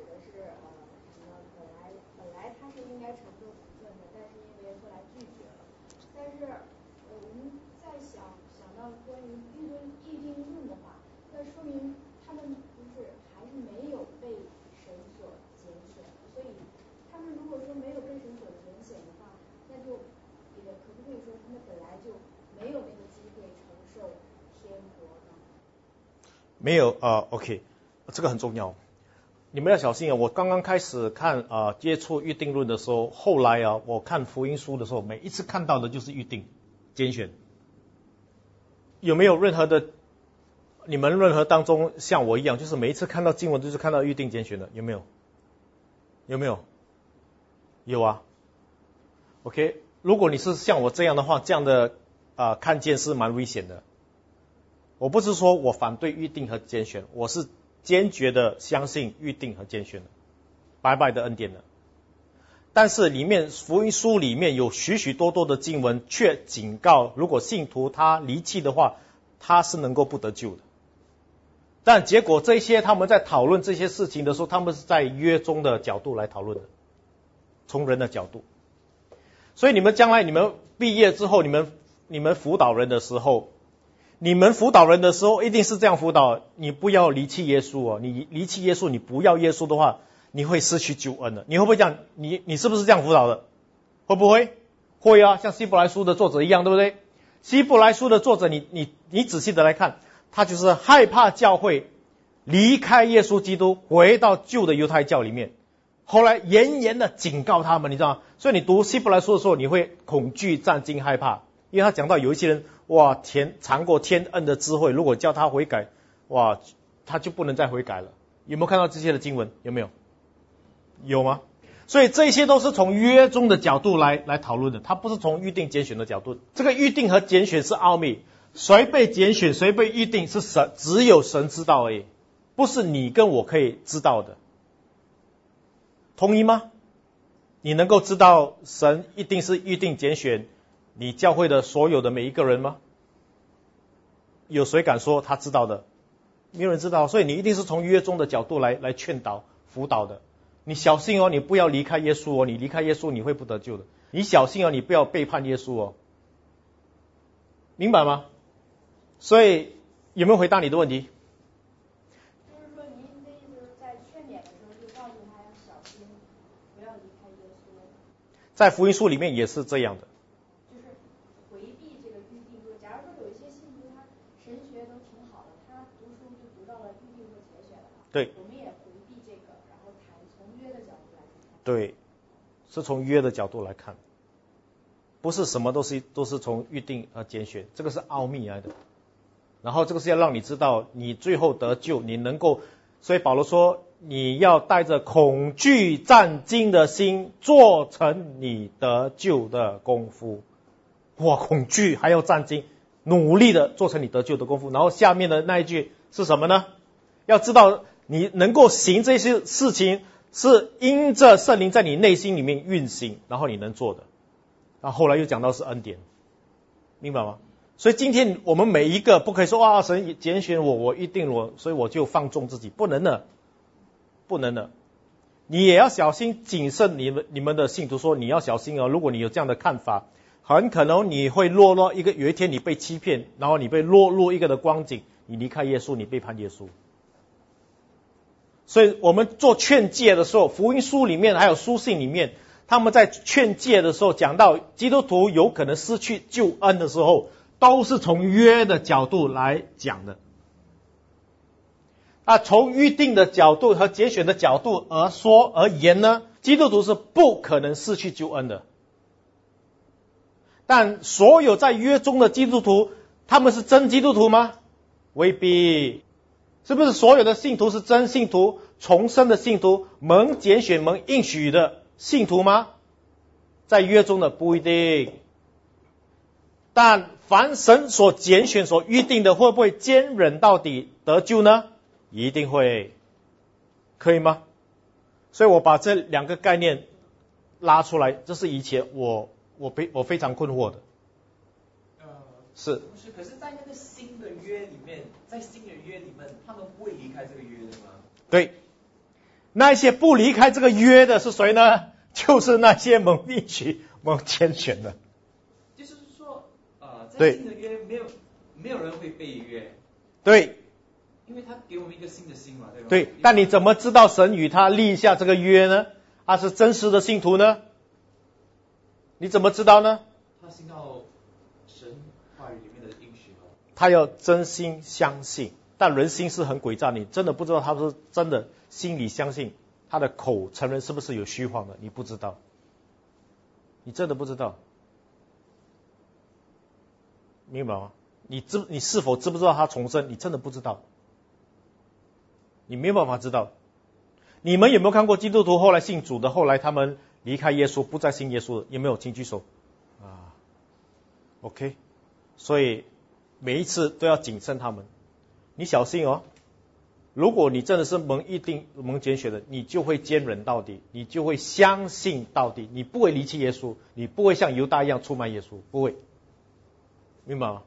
没有OK， 这个很重要，你们要小心啊！我刚刚开始看接触预定论的时候，后来我看福音书的时候，每一次看到的就是预定拣选。有没有任何的你们任何当中像我一样，就是每一次看到经文就是看到预定拣选的？有没有？有没有？有啊。OK， 如果你是像我这样的话，这样的看见是蛮危险的。我不是说我反对预定和拣选，我是坚决的相信预定和拣选的，白白的恩典的。但是里面福音书里面有许许多多的经文却警告，如果信徒他离弃的话，他是能够不得救的。但结果这些他们在讨论这些事情的时候，他们是在约中的角度来讨论的，从人的角度。所以你们将来你们毕业之后，你们辅导人的时候，你们辅导人的时候一定是这样辅导，你不要离弃耶稣你离弃耶稣，你不要耶稣的话，你会失去救恩的。你会不会这样？你是不是这样辅导的？会不会？会啊，像希伯来书的作者一样，对不对？希伯来书的作者，你仔细的来看，他就是害怕教会离开耶稣基督，回到旧的犹太教里面，后来严严的警告他们，你知道吗？所以你读希伯来书的时候，你会恐惧、战惊、害怕，因为他讲到有一些人尝过天恩的智慧，如果叫他悔改，他就不能再悔改了。有没有看到这些的经文？有没有？有吗？所以这些都是从约中的角度来讨论的，它不是从预定拣选的角度。这个预定和拣选是奥秘，谁被拣选谁被预定是神，只有神知道而已，不是你跟我可以知道的。同意吗？你能够知道神一定是预定拣选你教会的所有的每一个人吗？有谁敢说他知道的？没有人知道，所以你一定是从约中的角度来劝导辅导的。你小心你不要离开耶稣你离开耶稣你会不得救的。你小心你不要背叛耶稣明白吗？所以有没有回答你的问题？ 就是说您的意思是在劝勉的时候就告诉他要小心，不要离开耶稣。 在福音书里面也是这样的。 就是回避这个预定论。假如说有一些信徒他神学都挺好的，他读书就读到了预定和拣选了， 对， 我们也回避这个，然后谈从约的角度来看。 对，是从约的角度来看，不是什么都是从预定和拣选，这个是奥秘来的。然后这个是要让你知道你最后得救，你能够，所以保罗说你要带着恐惧战惊的心做成你得救的功夫。恐惧还要战惊，努力的做成你得救的功夫。然后下面的那一句是什么呢？要知道你能够行这些事情是因着圣灵在你内心里面运行，然后你能做的。然后后来又讲到是恩典，明白吗？所以今天我们每一个不可以说神拣选我预定我，所以我就放纵自己，不能的，不能的。 你也要小心谨慎你们的信徒说，你要小心哦，如果你有这样的看法，很可能你会落入有一天你被欺骗，然后你被落入一个的光景，你离开耶稣，你背叛耶稣。所以我们做劝诫的时候，福音书里面还有书信里面，他们在劝诫的时候讲到基督徒有可能失去救恩的时候，都是从约的角度来讲的。从预定的角度和拣选的角度而言呢，基督徒是不可能失去救恩的。但所有在约中的基督徒，他们是真基督徒吗？未必。是不是所有的信徒是真信徒、重生的信徒、蒙拣选、蒙应许的信徒吗？在约中的不一定。但凡神所拣选、所预定的，会不会坚忍到底得救呢？一定会。可以吗？所以我把这两个概念拉出来，这是以前我非常困惑的。是。 可是在那个新的约里面，他们不会离开这个约的吗？ 对，那些不离开这个约的是谁呢？就是那些蒙应许、蒙拣选的。 就是说，在新的约没有人会背约。 对。 因为他给我们一个新的心嘛，对吧？ 对，但你怎么知道神与他立下这个约呢？他是真实的信徒呢？你怎么知道呢？ 他信到神话语里面的应许了。 他要真心相信，但人心是很诡诈，你真的不知道他是真的心里相信，他的口承认是不是有虚谎的，你不知道，你真的不知道，明白吗？你是否知不知道他重生？你真的不知道。你没有办法知道。你们有没有看过基督徒后来信主的，后来他们离开耶稣，不再信耶稣的？有没有？请举手。OK， 所以每一次都要谨慎他们。你小心哦，如果你真的是蒙拣选的，你就会坚忍到底，你就会相信到底，你不会离弃耶稣，你不会像犹大一样出卖耶稣，不会。明白吗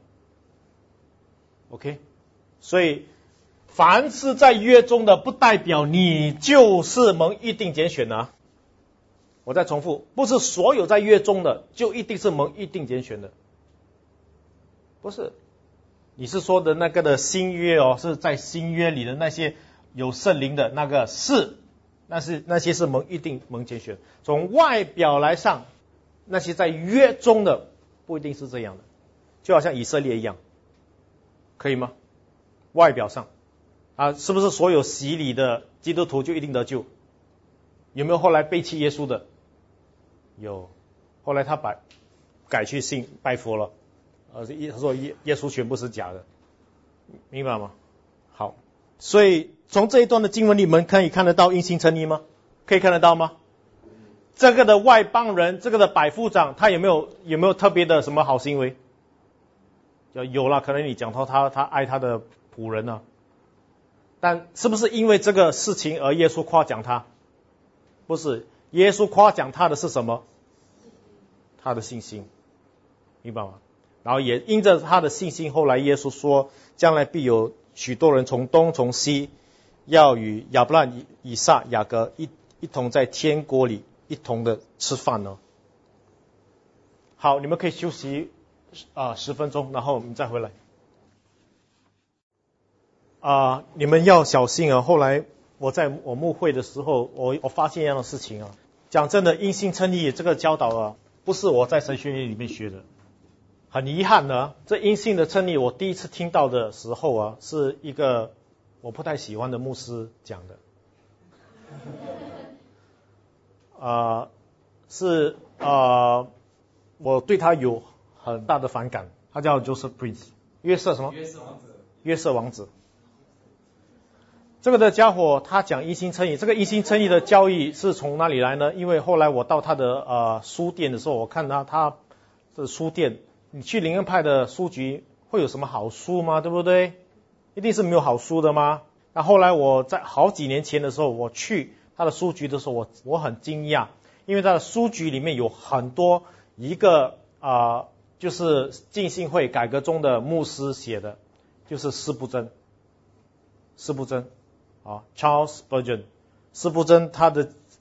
？OK， 所以凡是在约中的，不代表你就是蒙预定拣选啊。我再重复，不是所有在约中的就一定是蒙预定拣选的，不是。你是说的那个的新约哦，是在新约里的那些有圣灵的那个是，那些是蒙预定蒙拣选。从外表来上，那些在约中的不一定是这样的，就好像以色列一样，可以吗？外表上。是不是所有洗礼的基督徒就一定得救？有没有后来背弃耶稣的？有，后来他改去信拜佛了。他说耶稣全部是假的，明白吗？好，所以从这一段的经文里面可以看得到因信称义吗？可以看得到吗？这个的外邦人，这个的百夫长，他有没有特别的什么好行为？有了，可能你讲到他爱他的仆人呢。但是不是因为这个事情而耶稣夸奖他？不是，耶稣夸奖他的是什么？他的信心，明白吗？然后也因着他的信心，后来耶稣说，将来必有许多人从东从西，要与亚伯拉罕、以撒、雅各一同在天国里一同的吃饭呢。好，你们可以休息10分钟，然后我们再回来。你们要小心啊！后来我在我牧会的时候，我发现一样的事情啊。讲真的，因信称义这个教导不是我在神学院里面学的。很遗憾呢，这因信的称义，我第一次听到的时候是一个我不太喜欢的牧师讲的。我对他有很大的反感。他叫 Joseph Prince， 约瑟什么？约瑟王子。这个的家伙他讲因信称义，这个因信称义的教义是从哪里来呢？因为后来我到他的书店的时候，我看他的书店，你去灵恩派的书局会有什么好书吗？对不对？一定是没有好书的吗？那后来我在好几年前的时候，我去他的书局的时候，我很惊讶，因为他的书局里面有很多一个就是浸信会改革中的牧师写的，就是司布真Charles Spurgeon， 司布真他的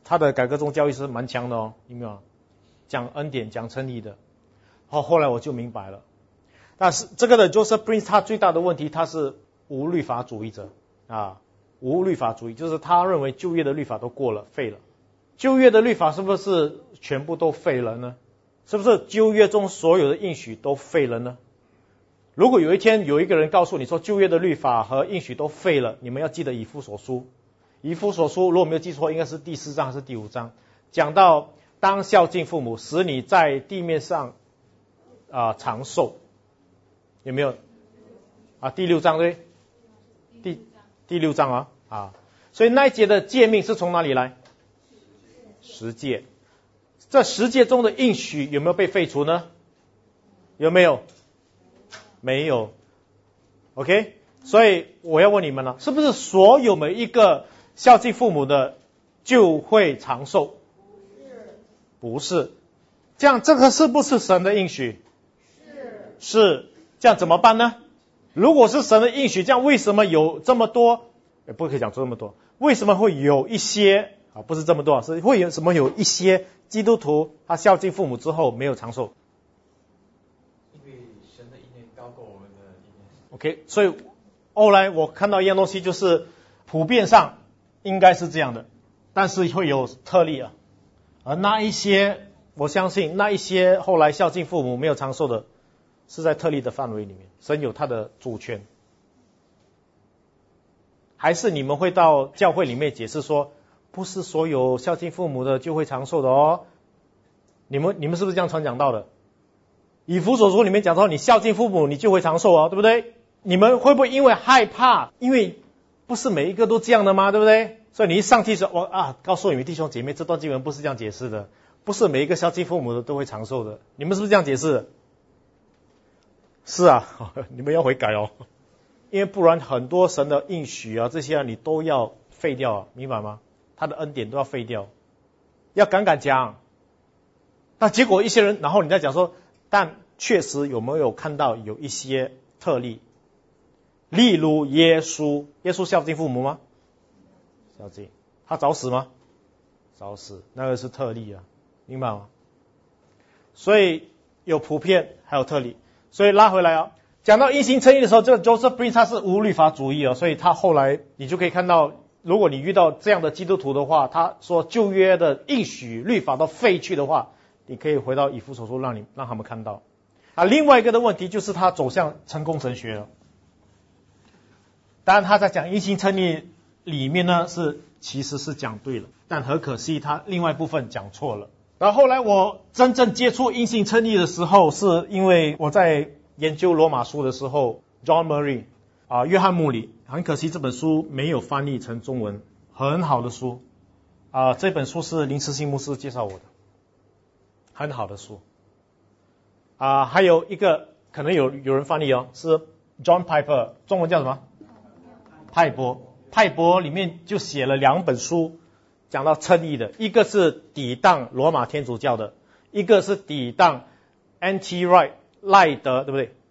他的改革宗教义是蛮强的哦，有没有？讲恩典，讲称义的。后来我就明白了。但是这个的 Joseph Prince 他最大的问题，他是无律法主义者啊，无律法主义就是他认为旧约的律法都过了，废了。旧约的律法是不是全部都废了呢？是不是旧约中所有的应许都废了呢？如果有一天有一个人告诉你说旧约的律法和应许都废了，你们要记得以弗所书。以弗所书如果没有记错，应该是第4章还是第5章，讲到当孝敬父母，使你在地面上长寿，有没有？第6章对，第6章啊，所以那一节的诫命是从哪里来？10诫。这10诫中的应许有没有被废除呢？有没有？没有。OK， 所以我要问你们了，是不是所有每一个孝敬父母的就会长寿？不是。这样这个是不是神的应许？是。这样怎么办呢？如果是神的应许，这样为什么有这么多？不可以讲这么多。为什么会有一些不是这么多，是会有什么有一些基督徒他孝敬父母之后没有长寿？ 因为神的意念高过我们的意念。 OK， 所以后来我看到一样东西，就是普遍上应该是这样的，但是会有特例啊。而那一些，我相信那一些后来孝敬父母没有长寿的，是在特例的范围里面，神有他的主权。还是你们会到教会里面解释说，不是所有孝敬父母的就会长寿的哦。你们是不是这样传讲到的？以弗所书里面讲到，你孝敬父母你就会长寿哦，对不对？你们会不会因为害怕，因为不是每一个都这样的吗？对不对？所以你一上去说告诉你们弟兄姐妹，这段经文不是这样解释的，不是每一个孝敬父母的都会长寿的。你们是不是这样解释的？是啊，你们要悔改哦。因为不然很多神的应许这些你都要废掉，明白吗？他的恩典都要废掉，要敢讲。那结果一些人，然后你再讲说，但确实有没有看到有一些特例？例如耶稣孝敬父母吗？孝敬。他早死吗？早死，那个是特例明白吗？所以有普遍还有特例，所以拉回来讲到因信称义的时候，这个 Joseph Prince 他是无律法主义所以他后来你就可以看到，如果你遇到这样的基督徒的话，他说旧约的应许律法都废去的话，你可以回到以弗所书让他们看到。另外一个的问题就是他走向成功神学了。当然他在讲因信称义里面呢其实是讲对了，但很可惜他另外一部分讲错了。然后后来我真正接触因信称义的时候，是因为我在研究罗马书的时候 John Murray 约翰穆里，很可惜这本书没有翻译成中文，很好的书这本书是林慈信牧师介绍我的，很好的书还有一个可能有人翻译是 John Piper， 中文叫什么？派伯里面就写了2本书讲到称义的，一个是抵挡罗马天主教的，一个是抵挡 Anti-Right 赖德，对不对？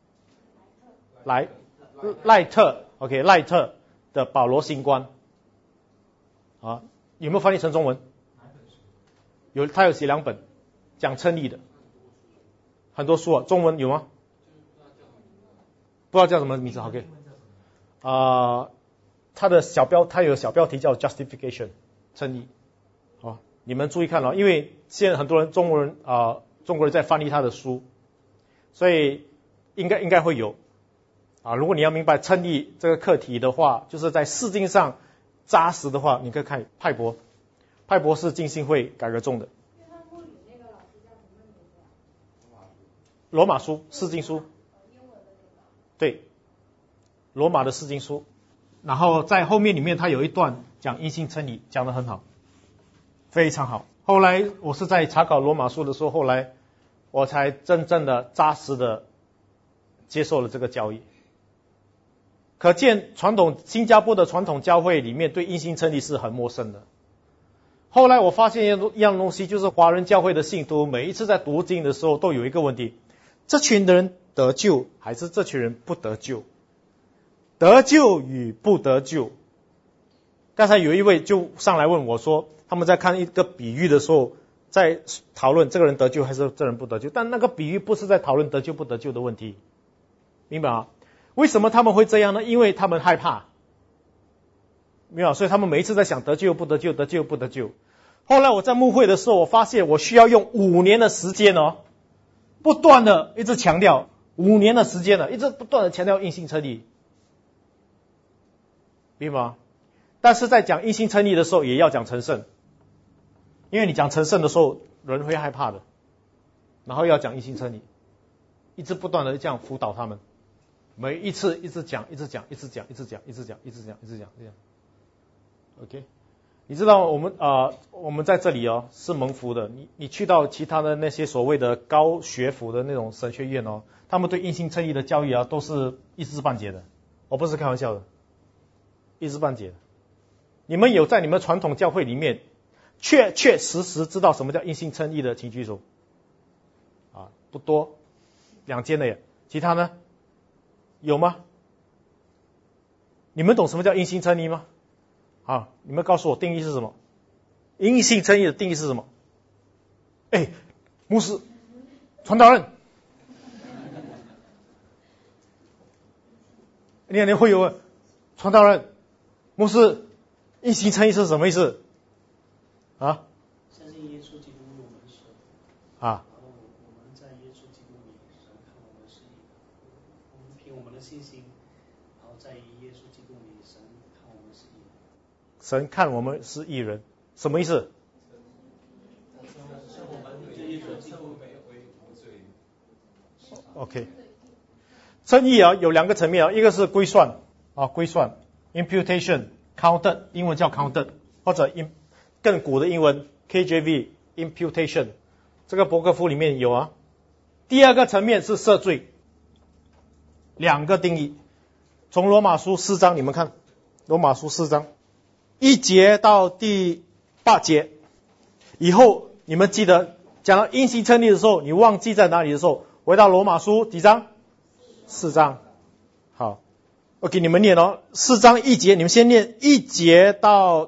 赖特 OK 赖特的保罗新观有没有翻译成中文？他有写2本讲称义的，很多书中文有吗？不知道叫什么名字 OK 他有小标题叫 Justification 称义你们注意看因为现在很多人中国人在翻译他的书，所以应该会有如果你要明白称义这个课题的话，就是在释经上扎实的话，你可以看派伯是浸信会改革中的。罗马书释经书，对，罗马的释经书，然后在后面里面他有一段讲因信称义，讲得很好，非常好。后来我是在查考罗马书的时候，后来我才真正的扎实的接受了这个教义。可见新加坡的传统教会里面对因信称义是很陌生的。后来我发现一样东西，就是华人教会的信徒每一次在读经的时候都有一个问题，这群人得救还是这群人不得救？得救与不得救。刚才有一位就上来问我说， 他们在看一个比喻的时候，在讨论这个人得救还是这人不得救，但那个比喻不是在讨论得救不得救的问题，明白吗？为什么他们会这样呢？因为他们害怕，明白？所以他们每一次在想得救不得救，得救不得救。后来我在牧会的时候，我发现我需要用5年的时间不断的一直强调5年的时间一直不断的强调因信称义，明白吗？但是在讲因信称义的时候，也要讲成圣，因为你讲成圣的时候，人会害怕的。然后要讲因信称义，一直不断的这样辅导他们，每一次一直讲，一直讲，一直讲，一直讲，一直讲，一直讲，一直讲，这样。OK， 你知道我们在这里是蒙福的。你去到其他的那些所谓的高学府的那种神学院他们对因信称义的教育都是一知半解的，我不是开玩笑的，一知半解的。你们有在你们传统教会里面确实知道什么叫因信称义的，请举手。不多，2间的耶，其他呢？有吗？你们懂什么叫因信称义吗？好，你们告诉我定义是什么？因信称义的定义是什么？牧师，传道人，你会有问，传道人，牧师，因信称义是什么意思？ 相信耶稣基督为我们死，然后我们在耶稣基督里，神看我们是义的，我们凭我们的信心，然后在耶稣基督里，神看我们是义的。 神看我们是义人，什么意思？OK， 称义有2个层面一个是归算归算 imputation counted， 英文叫 counted， 或者更古的英文 KJV imputation， 这个伯克夫里面有第2个层面是赦罪，2个定义，从罗马书4章你们看，罗马书4章1节到第8节，以后你们记得讲到因信称义的时候，你忘记在哪里的时候，回到罗马书几章？4章。好 ，OK， 你们念4章1节，你们先念1节到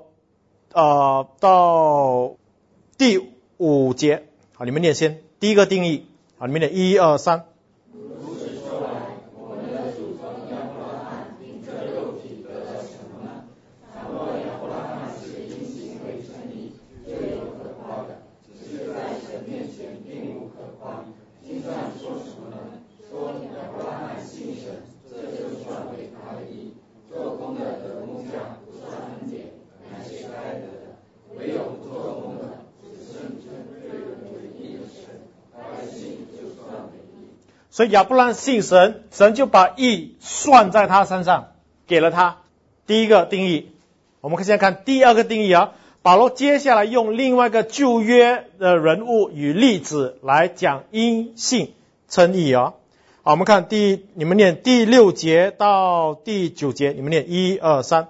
第5节。好，你们念先。第一个定义，好，你们念1、2、3。 如此说来，我们的祖宗亚伯拉罕因这肉体得了什么呢？倘若亚伯拉罕是因行为称义，就有可夸的；只是在神面前并无可夸。经上说什么呢？说亚伯拉罕信神，这就算为他的义。做工的得工价不算恩典，乃是该得的；唯有不做工的，只称罪人为义的神，他的信就算为义。 所以亚伯拉罕信神，神就把义算在他身上，给了他。第一个定义，我们现在看第2个定义保罗接下来用另外一个旧约的人物与例子来讲因信称义好，我们看你们念第6节到第9节，你们念1、2、3。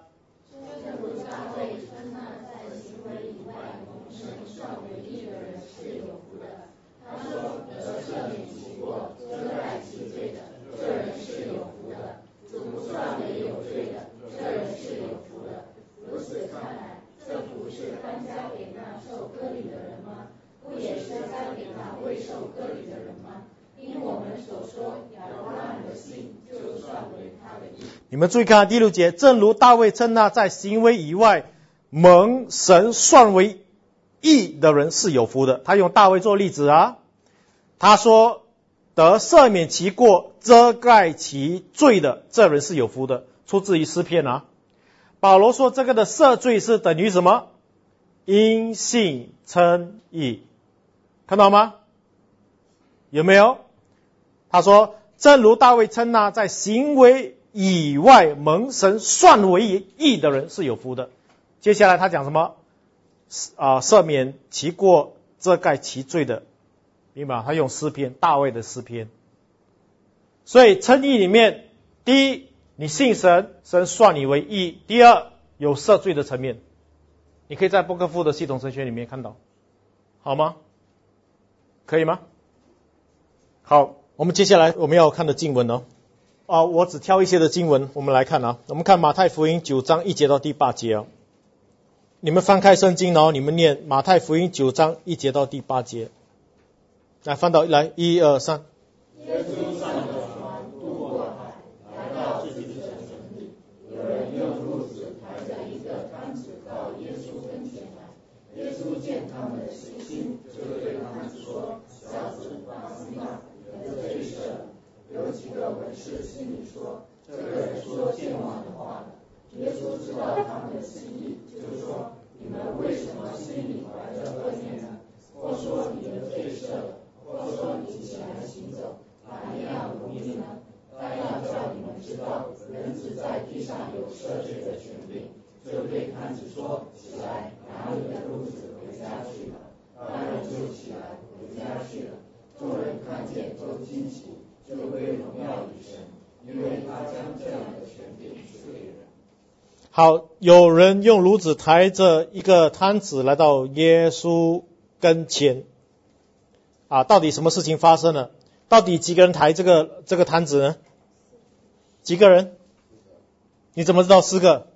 你们注意看第6节，正如大卫称那在行为以外蒙神算为义的人是有福的。他用大卫做例子他说得赦免其过遮盖其罪的这人是有福的，出自于诗篇保罗说这个的赦罪是等于什么？因信称义，看到吗？有没有？他说正如大卫称那在行为以外蒙神算为义的人是有福的。接下来他讲什么？赦免其过遮盖其罪的，明白吗？他用诗篇，大卫的诗篇。所以称义里面，第一，你信神，神算你为义；第二，有赦罪的层面。你可以在伯克夫的系统神学里面看到，好吗？可以吗？好，我们接下来我们要看的经文我只挑一些的经文我们来看我们看马太福音9章1节到第8节你们翻开圣经，然后你们念马太福音9章1节到第8节。来，翻到来，1、2、3。 耶稣上了船，渡过海，来到自己的城里。有人用褥子抬着一个摊子到耶稣跟前来。耶稣见他们的信心，就对他们说：“小子，放心吧，你的罪赦了。”有几个文士心里说：“这个人说健忘的话了。”耶稣知道他们的心意，就说：“你们为什么心里怀着恶念呢？或说你的罪赦了，或说你起来行走，哪一样容易呢？但要叫你们知道，人子在地上有赦罪的权柄。”就对摊子说：“起来，拿你的褥子回家去吧。”那人就起来回家去了。众人看见都惊奇，就归荣耀于神，因为他将这样的权柄赐给人。 好，有人用褥子抬着一个摊子来到耶稣跟前。到底什么事情发生了？到底几个人抬这个摊子呢？几个人？你怎么知道4个？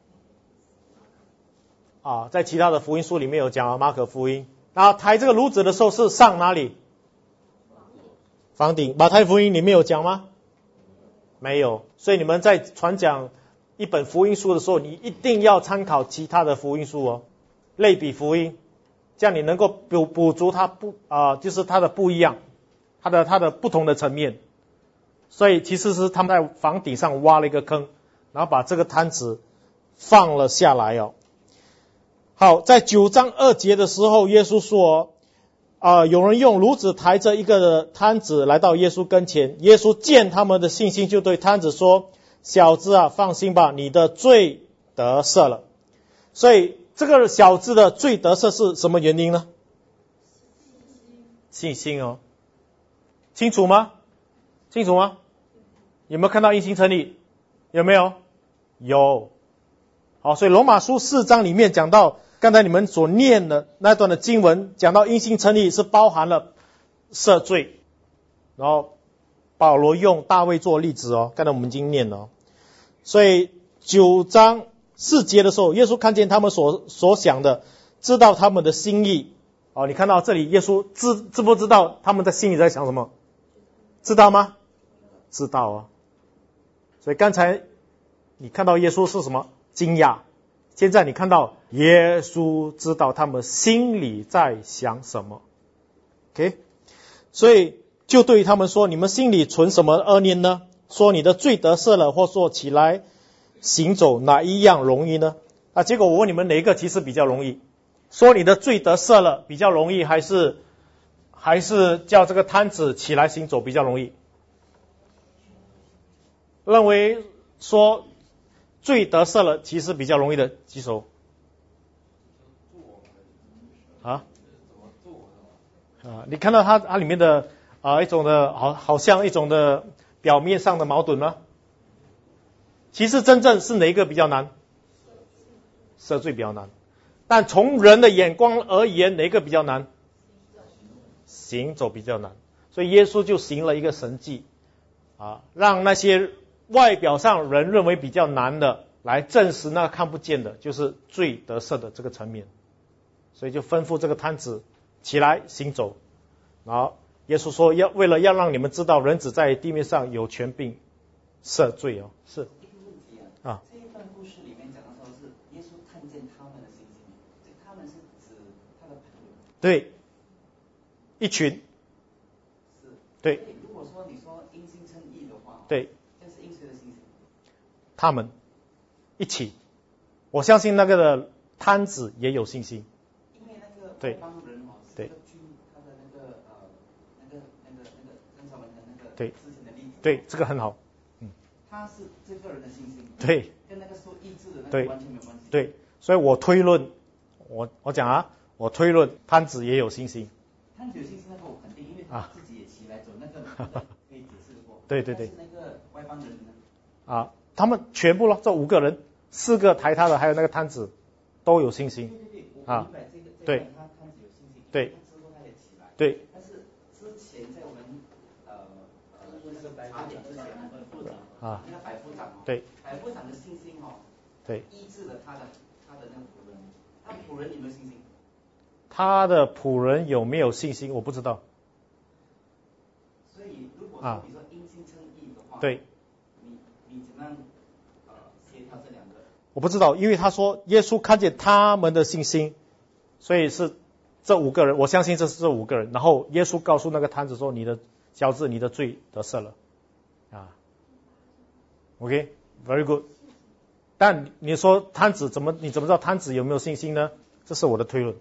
在其他的福音书里面有讲马可福音。然后抬这个褥子的时候是上哪里？房顶。马太福音里面有讲吗？没有。所以你们在传讲一本福音书的时候，你一定要参考其他的福音书哦，类比福音，这样你能够补足它就是它的不一样，它的不同的层面。所以其实是他们在房顶上挖了一个坑，然后把这个摊子放了下来哦。好，在9章2节的时候，耶稣说有人用褥子抬着一个摊子来到耶稣跟前。耶稣见他们的信心，就对摊子说：“小子啊，放心吧，你的罪得赦了。”所以这个小子的罪得赦是什么原因呢？信心哦。清楚吗？清楚吗？有没有看到因信称义？有没有？有。好，所以罗马书4章里面讲到，刚才你们所念的那段的经文，讲到因信称义是包含了赦罪。然后保罗用大卫做例子哦，刚才我们已经念了。所以9章4节的时候，耶稣看见他们所想的，知道他们的心意。你看到这里，耶稣知不知道他们在心里在想什么？知道吗？知道啊。所以刚才你看到耶稣是什么？惊讶。现在你看到耶稣知道他们心里在想什么。 OK， 所以就对于他们说，你们心里存什么恶念呢？说你的罪得赦了，或说起来行走，哪一样容易呢？结果我问你们，哪一个其实比较容易？说你的罪得赦了比较容易，还是叫这个摊子起来行走比较容易？认为说罪得赦了其实比较容易的举手。你看到它里面的一种的好像一种的表面上的矛盾吗？其实真正是哪一个比较难？赦罪比较难。但从人的眼光而言，哪一个比较难？行走比较难。所以耶稣就行了一个神迹让那些外表上人认为比较难的来证实那看不见的，就是罪得赦的这个层面。所以就吩咐这个摊子起来行走。然后耶稣说为了要让你们知道人子在地面上有权柄赦罪是一个问题这一段故事里面讲的时候是耶稣看见他们的信心，所以他们是指他的朋友。 对，一群。 是。 对。 如果说你说因信称义的话， 对， 这是因谁的信心？ 他们一起。我相信那个的摊子也有信心。 因为那个对帮人对。 他的那个曾小文的那个对之前的例子， 对，这个很好。 他是这个人的信心， 对， 跟那个受医治的那个完全没有关系。 对，所以我推论，我讲我推论摊子也有信心。 摊子有信心那个我肯定，因为他自己也起来走，那个可以解释过。 对。 但是那个外邦人呢？他们全部这5个人，4个抬他的，还有那个摊子都有信心。 对，我明白这个他摊子有信心， 对， 他之后他也起来。 对。 但是之前在我们那个查点之前，那个百夫长， 对， 百夫长的信心对， 医治了他的那个仆人， 他仆人有没有信心？ 他的仆人有没有信心？我不知道。 所以如果说比如说因信称义的话， 对， 你怎么样协调这两个？ 我不知道，因为他说耶稣看见他们的信心，所以是这5个人，我相信这是这5个人。然后耶稣告诉那个摊子说：“你的小子，你的罪得赦了。”啊 ，OK，very good。但你说摊子你怎么知道摊子有没有信心呢？这是我的推论。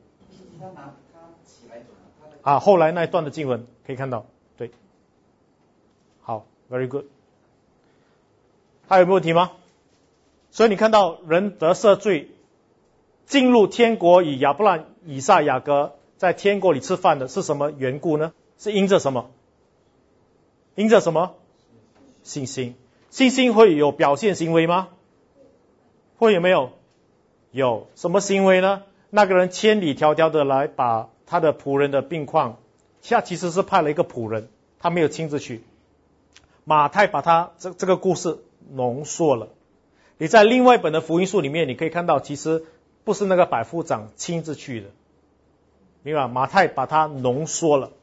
啊，后来那一段的经文可以看到，对，好 ，very good。还有没有问题吗？所以你看到人得赦罪，进入天国与亚伯兰、以撒、雅各在天国里吃饭的是什么缘故呢？是因着什么？因着什么？信心。信心会有表现行为吗？会有没有？有。什么行为呢？那个人千里迢迢的来把他的仆人的病况，他其实是派了一个仆人，他没有亲自去。马太把他这个故事浓缩了。你在另外一本的福音书里面，你可以看到，其实不是那个百夫长亲自去的，明白？马太把它浓缩了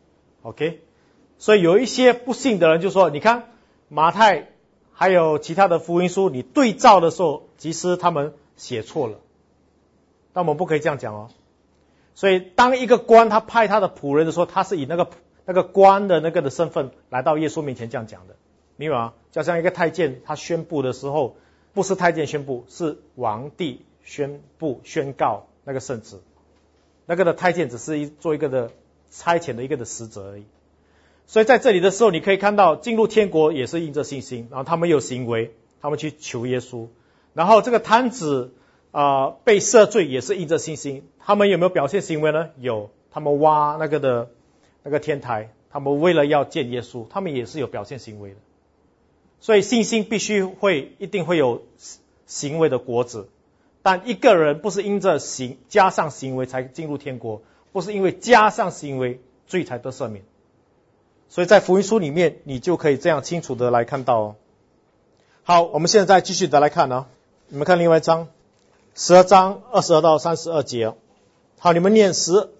，OK。所以有一些不信的人就说，你看马太还有其他的福音书，你对照的时候，其实他们写错了。但我们不可以这样讲哦。所以当一个官他派他的仆人的时候，他是以那个官的那个的身份来到耶稣面前这样讲的，明白吗？就像一个太监他宣布的时候，不是太监宣布，是皇帝宣告那个圣旨。那个的太监只是做一个的差遣的一个的使者而已。所以在这里的时候，你可以看到进入天国也是因着信心，然后他们有行为，他们去求耶稣。然后这个摊子被赦罪也是因着信心，他们有没有表现行为呢？有，他们挖那个天台，他们为了要见耶稣，他们也是有表现行为的。所以信心必须一定会有行为的果子，但一个人不是因着加上行为才进入天国，不是因为加上行为罪才得赦免。所以在福音书里面，你就可以这样清楚的来看到哦。好，我们现在继续的来看哦。你们看另外一章，12章22到32节。好，你们念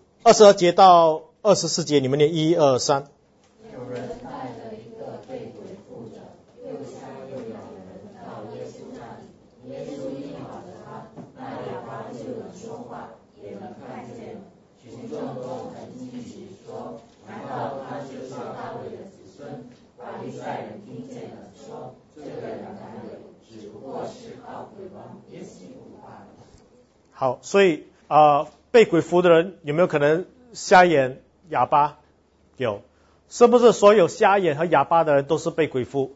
22节到24节，你们念1、2、3。 有人带了一个被鬼附着、又瞎又哑的人到耶稣那里，耶稣医好了他，那哑巴就能说话，也能看见。群众都很惊奇，说：难道他就是大卫的子孙？法利赛人听见了，说：这个人难为，只不过是靠鬼王别西卜罢了。 好，所以被鬼附的人有没有可能瞎眼、哑巴？有。是不是所有瞎眼和哑巴的人都是被鬼附？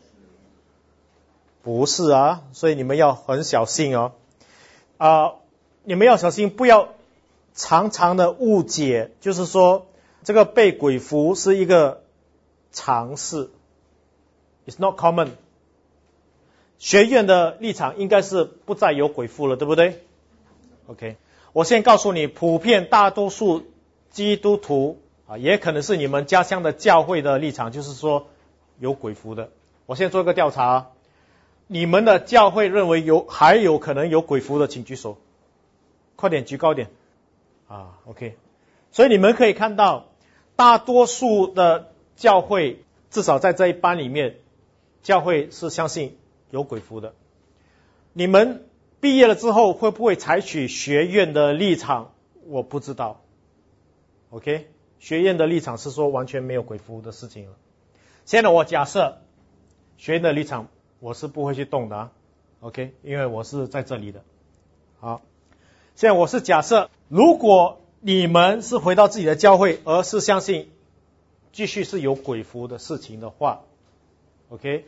不是啊，所以你们要很小心哦。你们要小心，不要常常的误解，就是说这个被鬼附是一个常识 ，it's not common。学院的立场应该是不再有鬼附了，对不对 ？OK， 我先告诉你，普遍大多数基督徒也可能是你们家乡的教会的立场，就是说有鬼附的。我现在做一个调查，你们的教会认为还有可能有鬼附的，请举手，快点举高点。OK， 所以你们可以看到，大多数的教会，至少在这一班里面，教会是相信有鬼附的。你们毕业了之后会不会采取学院的立场？我不知道。OK， 学院的立场是说完全没有鬼附的事情了。现在我假设学院的立场我是不会去动的OK， 因为我是在这里的。好，现在我是假设，如果你们是回到自己的教会，而是相信继续是有鬼附的事情的话 ，OK，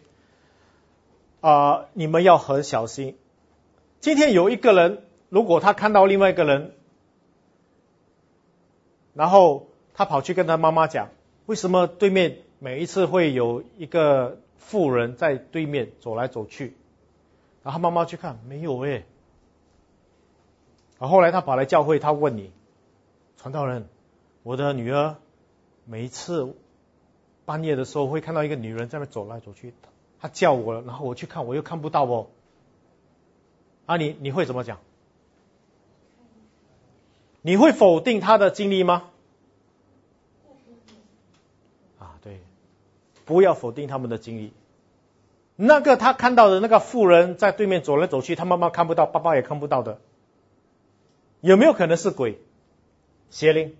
你们要很小心。今天有一个人，如果他看到另外一个人，然后他跑去跟他妈妈讲，为什么对面每一次会有一个妇人在对面走来走去？然后妈妈去看，没有然后后来他跑来教会，他问你，传道人，我的女儿每一次半夜的时候会看到一个女人在那走来走去，她叫我了，然后我去看，我又看不到你会怎么讲？ 你会否定他的经历吗？对，不要否定他们的经历。那个他看到的那个妇人在对面走来走去，他妈妈看不到，爸爸也看不到的，有没有可能是鬼、邪灵？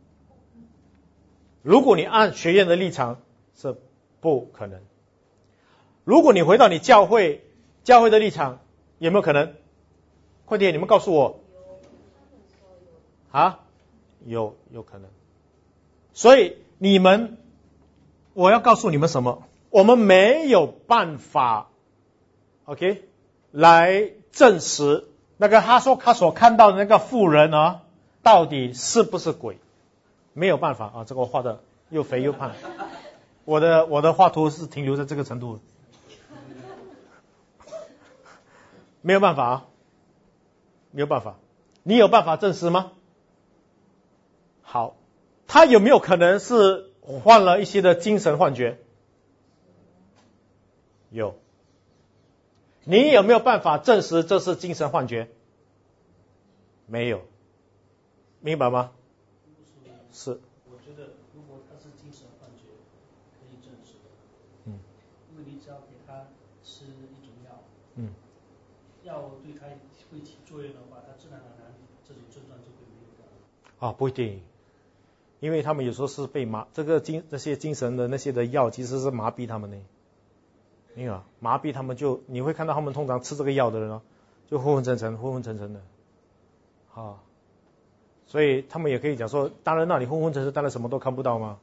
如果你按学院的立场，是不可能。如果你回到你教会的立场，有没有可能？快点，你们告诉我。有可能。所以我要告诉你们什么？我们没有办法 ，OK， 来证实那个他说他所看到的那个妇人啊，到底是不是鬼？没有办法啊！这个我画的又肥又胖，我的画图是停留在这个程度，没有办法啊，没有办法。你有办法证实吗？好，他有没有可能是患了一些的精神幻觉？有。你有没有办法证实这是精神幻觉？没有。明白吗？是。 我觉得如果他是精神幻觉，可以证实的。因为你只要给他吃一种药，药对他会起作用的话，他自然而然这种症状就会没有掉。 不一定。因为他们有时候是被这些精神的那些的药其实是麻痹他们的，没有麻痹他们你会看到他们通常吃这个药的人就昏昏沉沉的，所以他们也可以讲说，当然那你昏昏沉沉，当然什么都看不到吗？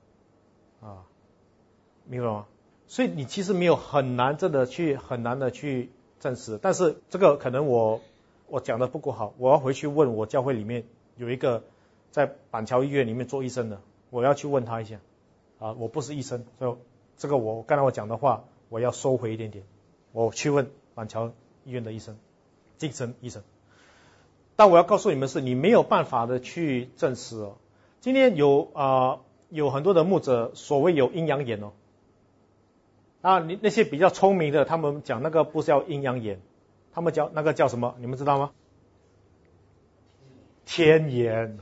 明白吗？所以你其实没有很难的去证实，但是这个可能我讲的不够好，我要回去问我教会里面有一个在板桥医院里面做医生的，我要去问他一下。我不是医生，所以这个刚才我讲的话，我要收回一点点。我去问板桥医院的医生，精神医生。但我要告诉你们是，你没有办法的去证实哦。今天有很多的牧者所谓有阴阳眼哦。你那些比较聪明的，他们讲那个不是叫阴阳眼，他们叫那个叫什么？你们知道吗？天眼，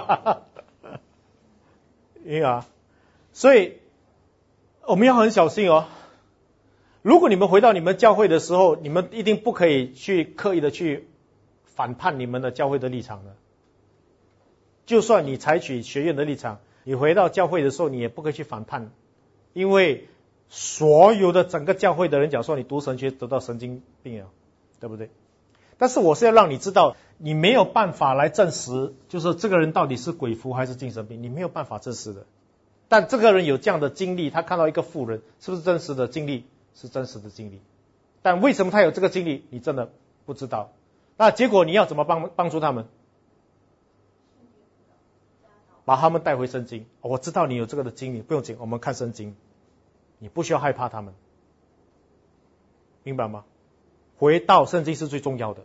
所以我们要很小心哦。如果你们回到你们教会的时候，你们一定不可以去刻意的去反叛你们的教会的立场的。就算你采取学院的立场，你回到教会的时候，你也不可以去反叛，因为所有的整个教会的人讲说你读神学得到神经病了，对不对？但是我是要让你知道，你没有办法来证实，就是这个人到底是鬼附还是精神病，你没有办法证实的。但这个人有这样的经历，他看到一个妇人，是不是真实的经历？是真实的经历。但为什么他有这个经历，你真的不知道。那结果你要怎么帮助他们？把他们带回圣经。我知道你有这个的经历，不用紧，我们看圣经。你不需要害怕他们，明白吗？回到圣经是最重要的。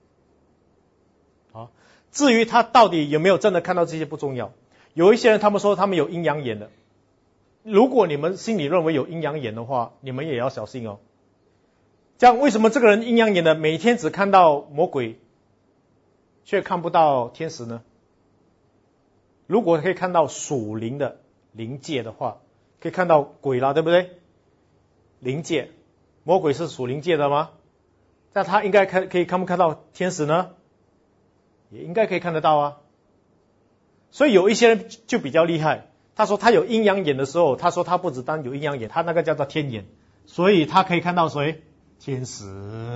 至于他到底有没有真的看到这些不重要。有一些人他们说他们有阴阳眼的，如果你们心里认为有阴阳眼的话，你们也要小心哦。这样为什么这个人阴阳眼的每天只看到魔鬼，却看不到天使呢？如果可以看到属灵的灵界的话，可以看到鬼啦，对不对？灵界，魔鬼是属灵界的吗？那他应该可以看不看到天使呢？也应该可以看得到啊。所以有一些人就比较厉害，他说他有阴阳眼的时候，他说他不只单有阴阳眼，他那个叫做天眼，所以他可以看到谁？天使。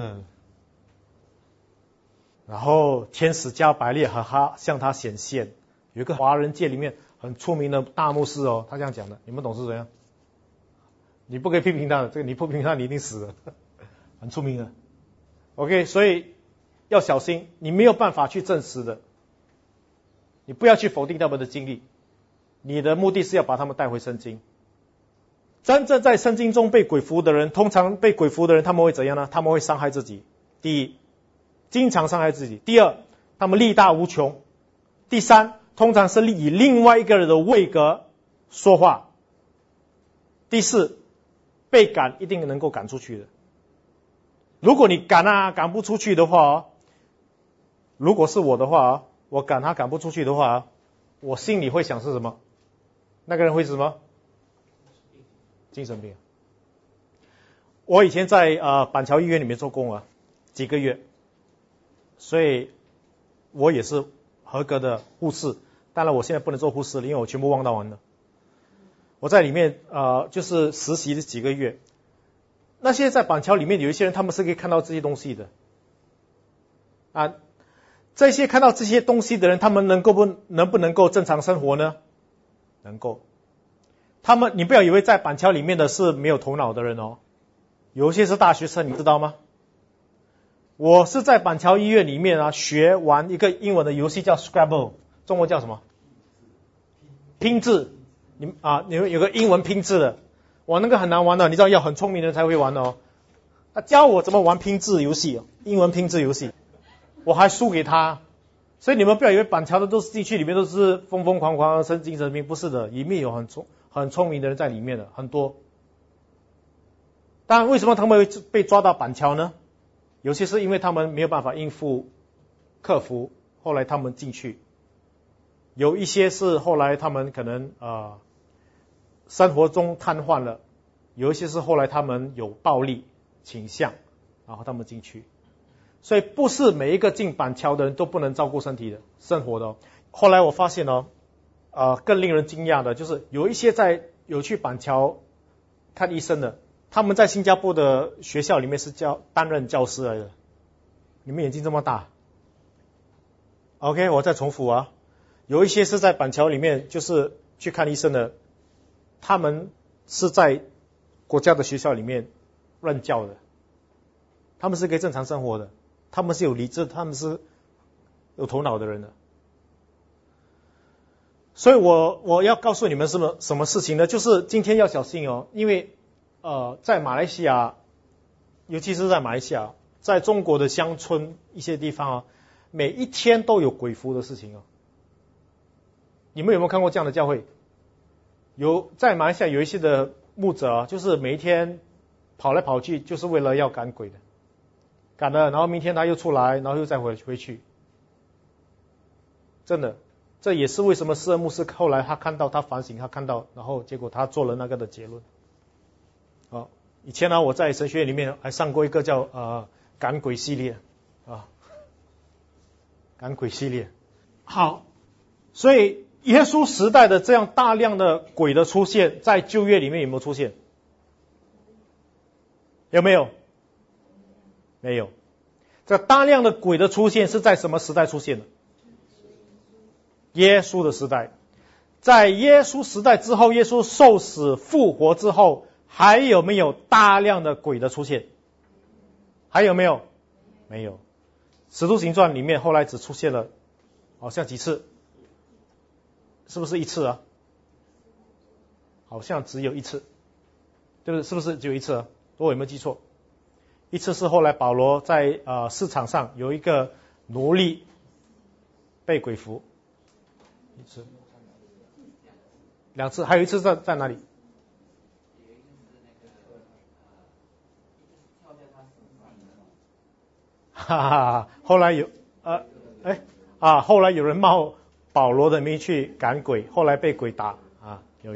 然后天使加百列和他向他显现。有一个华人界里面很出名的大牧师哦，他这样讲的，你们懂是怎样？你不可以批评他的，这个你不批评他，你一定死了，很出名的。OK， 所以要小心，你没有办法去证实的，你不要去否定他们的经历，你的目的是要把他们带回圣经。真正在圣经中被鬼附的人，通常被鬼附的人他们会怎样呢？他们会伤害自己。第一，经常伤害自己。第二，他们力大无穷。第三，通常是以另外一个人的位格说话。第四，被赶一定能够赶出去的。如果你赶不出去的话，如果是我的话， 我赶他赶不出去的话，我心里会想是什么？那个人会是什么？精神病。我以前在板桥医院里面做工几个月，所以我也是合格的护士。当然我现在不能做护士了，因为我全部忘到完了。我在里面就是实习的几个月。那些在板桥里面有一些人，他们是可以看到这些东西的这些看到这些东西的人，他们能不能够正常生活呢？能够。你不要以为在板桥里面的是没有头脑的人有些是大学生，你知道吗？我是在板桥医院里面学玩一个英文的游戏叫 Scrabble， 中文叫什么？拼字。你们有个英文拼字的，哇，那个很难玩的，你知道要很聪明的人才会玩他教我怎么玩拼字游戏，英文拼字游戏，我还输给他。所以你们不要以为板桥的都是地区里面都是疯疯狂狂生精神病，不是的，里面有很聪明的人在里面的，很多。当然为什么他们会被抓到板桥呢？有些是因为他们没有办法克服，后来他们进去。有一些是后来他们可能生活中瘫痪了，有一些是后来他们有暴力倾向，然后他们进去。所以不是每一个进板桥的人都不能照顾身体的生活的后来我发现更令人惊讶的就是有一些有去板桥看医生的，他们在新加坡的学校里面是担任教师来的。你们眼睛这么大 ？OK， 我再重复有一些是在板桥里面就是去看医生的，他们是在国家的学校里面任教的，他们是可以正常生活的，他们是有理智，他们是有头脑的人的。所以我要告诉你们什么事情呢？就是今天要小心因为在马来西亚，尤其是在马来西亚，在中国的乡村一些地方每一天都有鬼附的事情你们有没有看过这样的教会？在马来西亚有一些的牧者就是每一天跑来跑去，就是为了要赶鬼的，赶了，然后明天他又出来，然后又再回去。真的，这也是为什么施恩牧师后来他反省，他看到，然后结果他做了那个的结论。以前我在神学院里面还上过一个叫赶鬼系列赶鬼系列。好，所以耶稣时代的这样大量的鬼的出现，在旧约里面有没有出现？有没有？没有。这大量的鬼的出现是在什么时代出现的？耶稣的时代。在耶稣时代之后，耶稣受死复活之后，还有没有大量的鬼的出现？还有没有？没有。使徒行传里面后来只出现了好像几次，是不是一次好像只有一次，对不对？是不是只有一次我有没有记错？一次是后来保罗在市场上有一个奴隶被鬼附，一次，两次，还有一次在哪里？后来后来有人冒保罗的名去赶鬼，后来被鬼打有，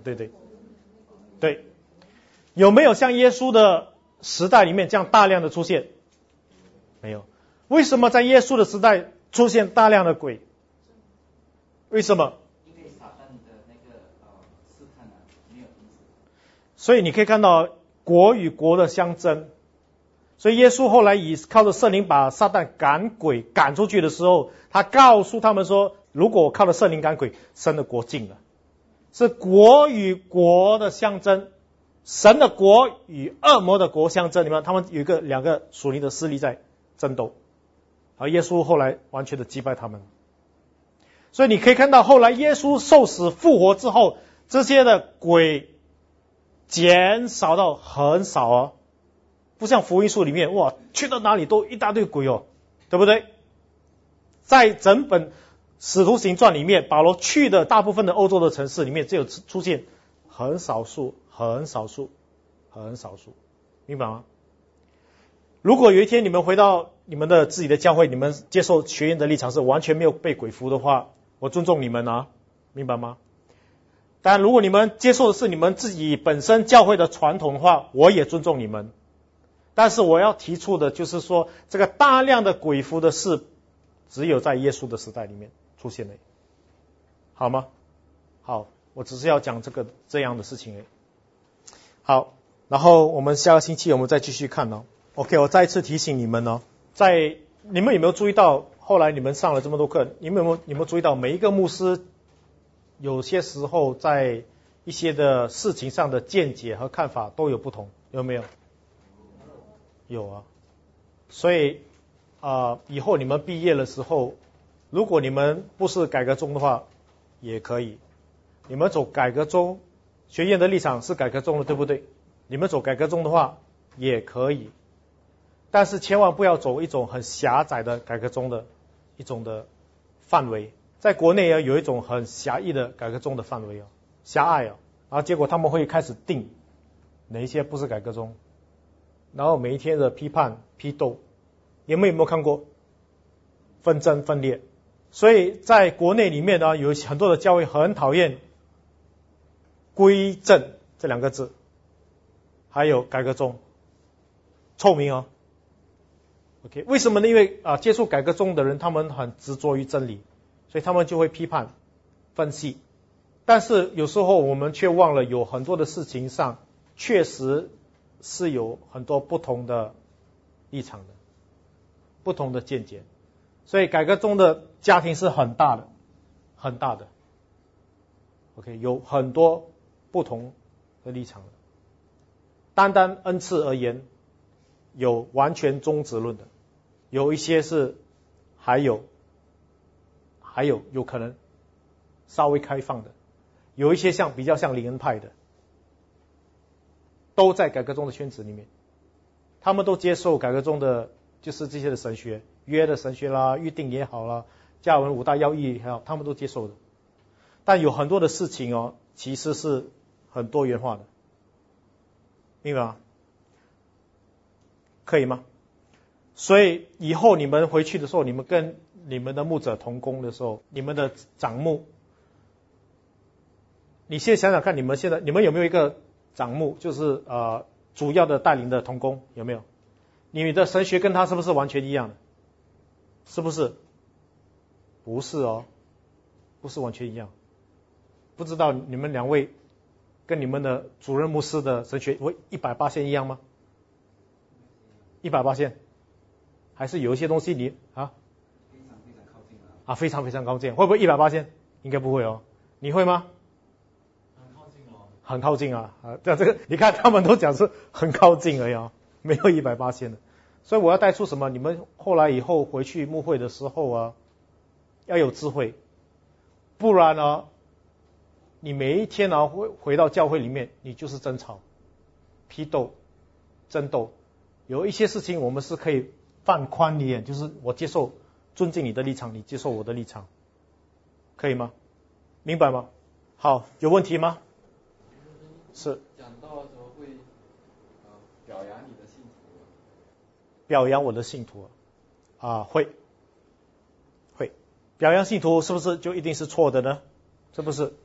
对，有没有像耶稣的时代里面这样大量的出现？没有。为什么在耶稣的时代出现大量的鬼？为什么？ 因为撒旦的那个试探没有停止。 所以你可以看到国与国的相争。所以耶稣后来靠着圣灵把撒旦赶出去的时候，他告诉他们说，如果我靠着圣灵赶鬼，神的国近了。是国与国的相争，神的国与恶魔的国相争，你们他们有两个属灵的势力在争斗，而耶稣后来完全的击败他们。所以你可以看到后来耶稣受死复活之后，这些的鬼减少到很少不像福音书里面去到哪里都一大堆鬼对不对？在整本使徒行传里面，保罗去的大部分的欧洲的城市里面，只有出现很少数，明白吗？如果有一天你们回到你们的自己的教会，你们接受学院的立场是完全没有被鬼附的话，我尊重你们啊，明白吗？当然，如果你们接受的是你们自己本身教会的传统的话，我也尊重你们。但是我要提出的就是说，这个大量的鬼附的事，只有在耶稣的时代里面出现的，好吗？好，我只是要讲这样的事情而已。好，然后我们下个星期我们再继续看哦。OK， 我再一次提醒你们哦，你们有没有注意到，后来你们上了这么多课，你们有没有注意到每一个牧师有些时候在一些的事情上的见解和看法都有不同，有没有？有啊。所以以后你们毕业的时候，如果你们不是改革宗的话，也可以。你们走改革宗，学院的立场是改革宗的，对不对？你们走改革宗的话也可以，但是千万不要走一种很狭窄的改革宗的一种的范围。在国内有一种很狭义的改革宗的范围狭隘然后结果他们会开始定哪一些不是改革宗，然后每一天的批判批斗，你们有没有看过纷争分裂？所以在国内里面呢，有很多的教会很讨厌归正这两个字，还有改革宗，臭名OK， 为什么呢？因为接触改革宗的人，他们很执着于真理，所以他们就会批判分析。但是有时候我们却忘了，有很多的事情上确实是有很多不同的立场的，不同的见解。所以改革宗的家庭是很大的，很大的。OK， 有很多不同的立场的。单单恩赐而言，有完全终止论的，有一些是还有可能稍微开放的，有一些比较像灵恩派的，都在改革宗的圈子里面，他们都接受改革宗的，就是这些的神学，约的神学啦，预定也好啦，加尔文五大要义也好，他们都接受的。但有很多的事情其实是很多元化的，明白吗？可以吗？所以以后你们回去的时候，你们跟你们的牧者同工的时候，你们的长牧，你先想想看，你们有没有一个长牧，就是主要的带领的同工，有没有？你的神学跟他是不是完全一样的？是不是？不是不是完全一样。不知道你们两位跟你们的主任牧师的神学会100%一样吗？100%，还是有一些东西你非常靠近非常非常靠近，会不会100%？应该不会你会吗？很靠近这个你看他们都讲是很靠近而已没有100%的。所以我要带出什么？你们后来以后回去牧会的时候要有智慧，不然你每一天回到教会里面，你就是争吵、批斗、争斗。有一些事情我们是可以放宽一点，就是我接受尊敬你的立场，你接受我的立场，可以吗？明白吗？好，有问题吗？是。 讲到怎么会表扬你的信徒？ 表扬我的信徒会表扬信徒，是不是就一定是错的呢？是不是？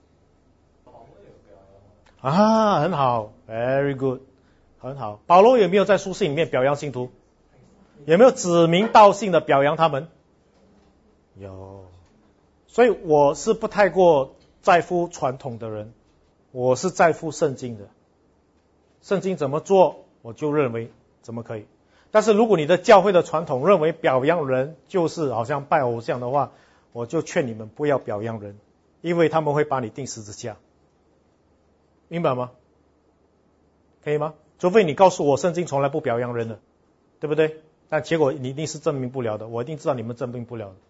很好 ，very good， 很好。保罗有没有在书信里面表扬信徒？有没有指名道姓的表扬他们？有。所以我是不太过在乎传统的人，我是在乎圣经的。圣经怎么做，我就认为怎么可以。但是如果你的教会的传统认为表扬人就是好像拜偶像的话，我就劝你们不要表扬人，因为他们会把你钉十字架。明白吗？可以吗？除非你告诉我圣经从来不表扬人的，对不对？但结果你一定是证明不了的，我一定知道你们证明不了的。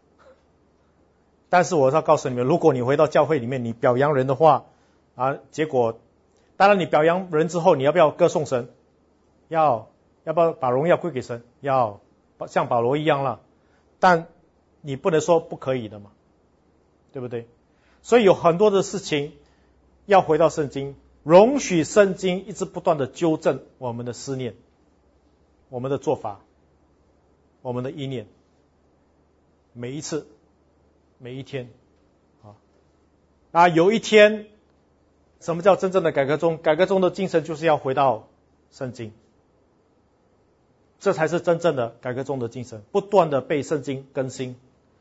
但是我要告诉你们，如果你回到教会里面，你表扬人的话结果当然你表扬人之后，你要不要歌颂神？要不要把荣耀归给神？要像保罗一样了，但你不能说不可以的嘛，对不对？所以有很多的事情要回到圣经，容许圣经一直不断的纠正我们的思念，我们的做法。 我们的意念，每一次，每一天，有一天，什么叫真正的改革宗？改革宗的精神就是要回到圣经，这才是真正的改革宗的精神，不断的被圣经更新，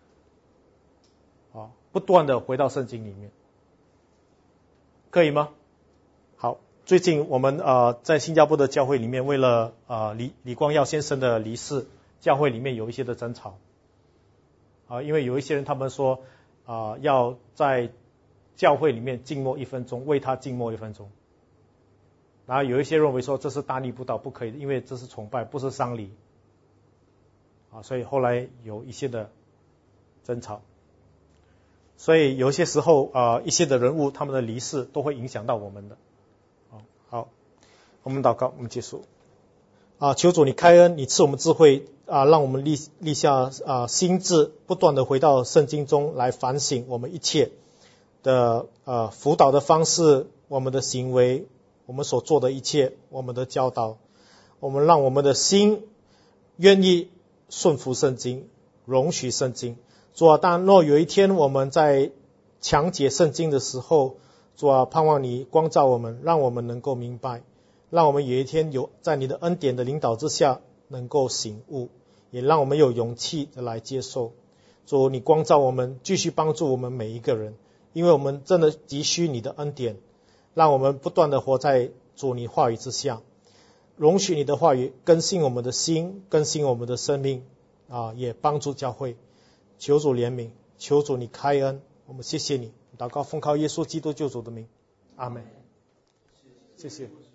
不断的回到圣经里面，可以吗？好，最近我们在新加坡的教会里面，为了李光耀先生的离世，教会里面有一些的争吵，因为有一些人他们说要在教会里面静默1分钟，为他静默1分钟，然后有一些认为说这是大逆不道，不可以的，因为这是崇拜，不是丧礼，所以后来有一些的争吵。所以有些时候一些的人物他们的离世都会影响到我们的。好，我们祷告，我们结束。求主你开恩，你赐我们智慧让我们立下心志，不断的回到圣经中来反省我们一切的辅导的方式，我们的行为，我们所做的一切，我们的教导，我们让我们的心愿意顺服圣经，容许圣经。主啊，但若有一天我们在强解圣经的时候，主啊，盼望你光照我们，让我们能够明白，让我们有一天有在你的恩典的领导之下能够醒悟，也让我们有勇气的来接受。主，你光照我们，继续帮助我们每一个人，因为我们真的急需你的恩典，让我们不断的活在主你话语之下，容许你的话语更新我们的心，更新我们的生命也帮助教会。求主怜悯，求主你开恩，我们谢谢你，祷告奉靠耶稣基督救主的名，阿们。谢谢。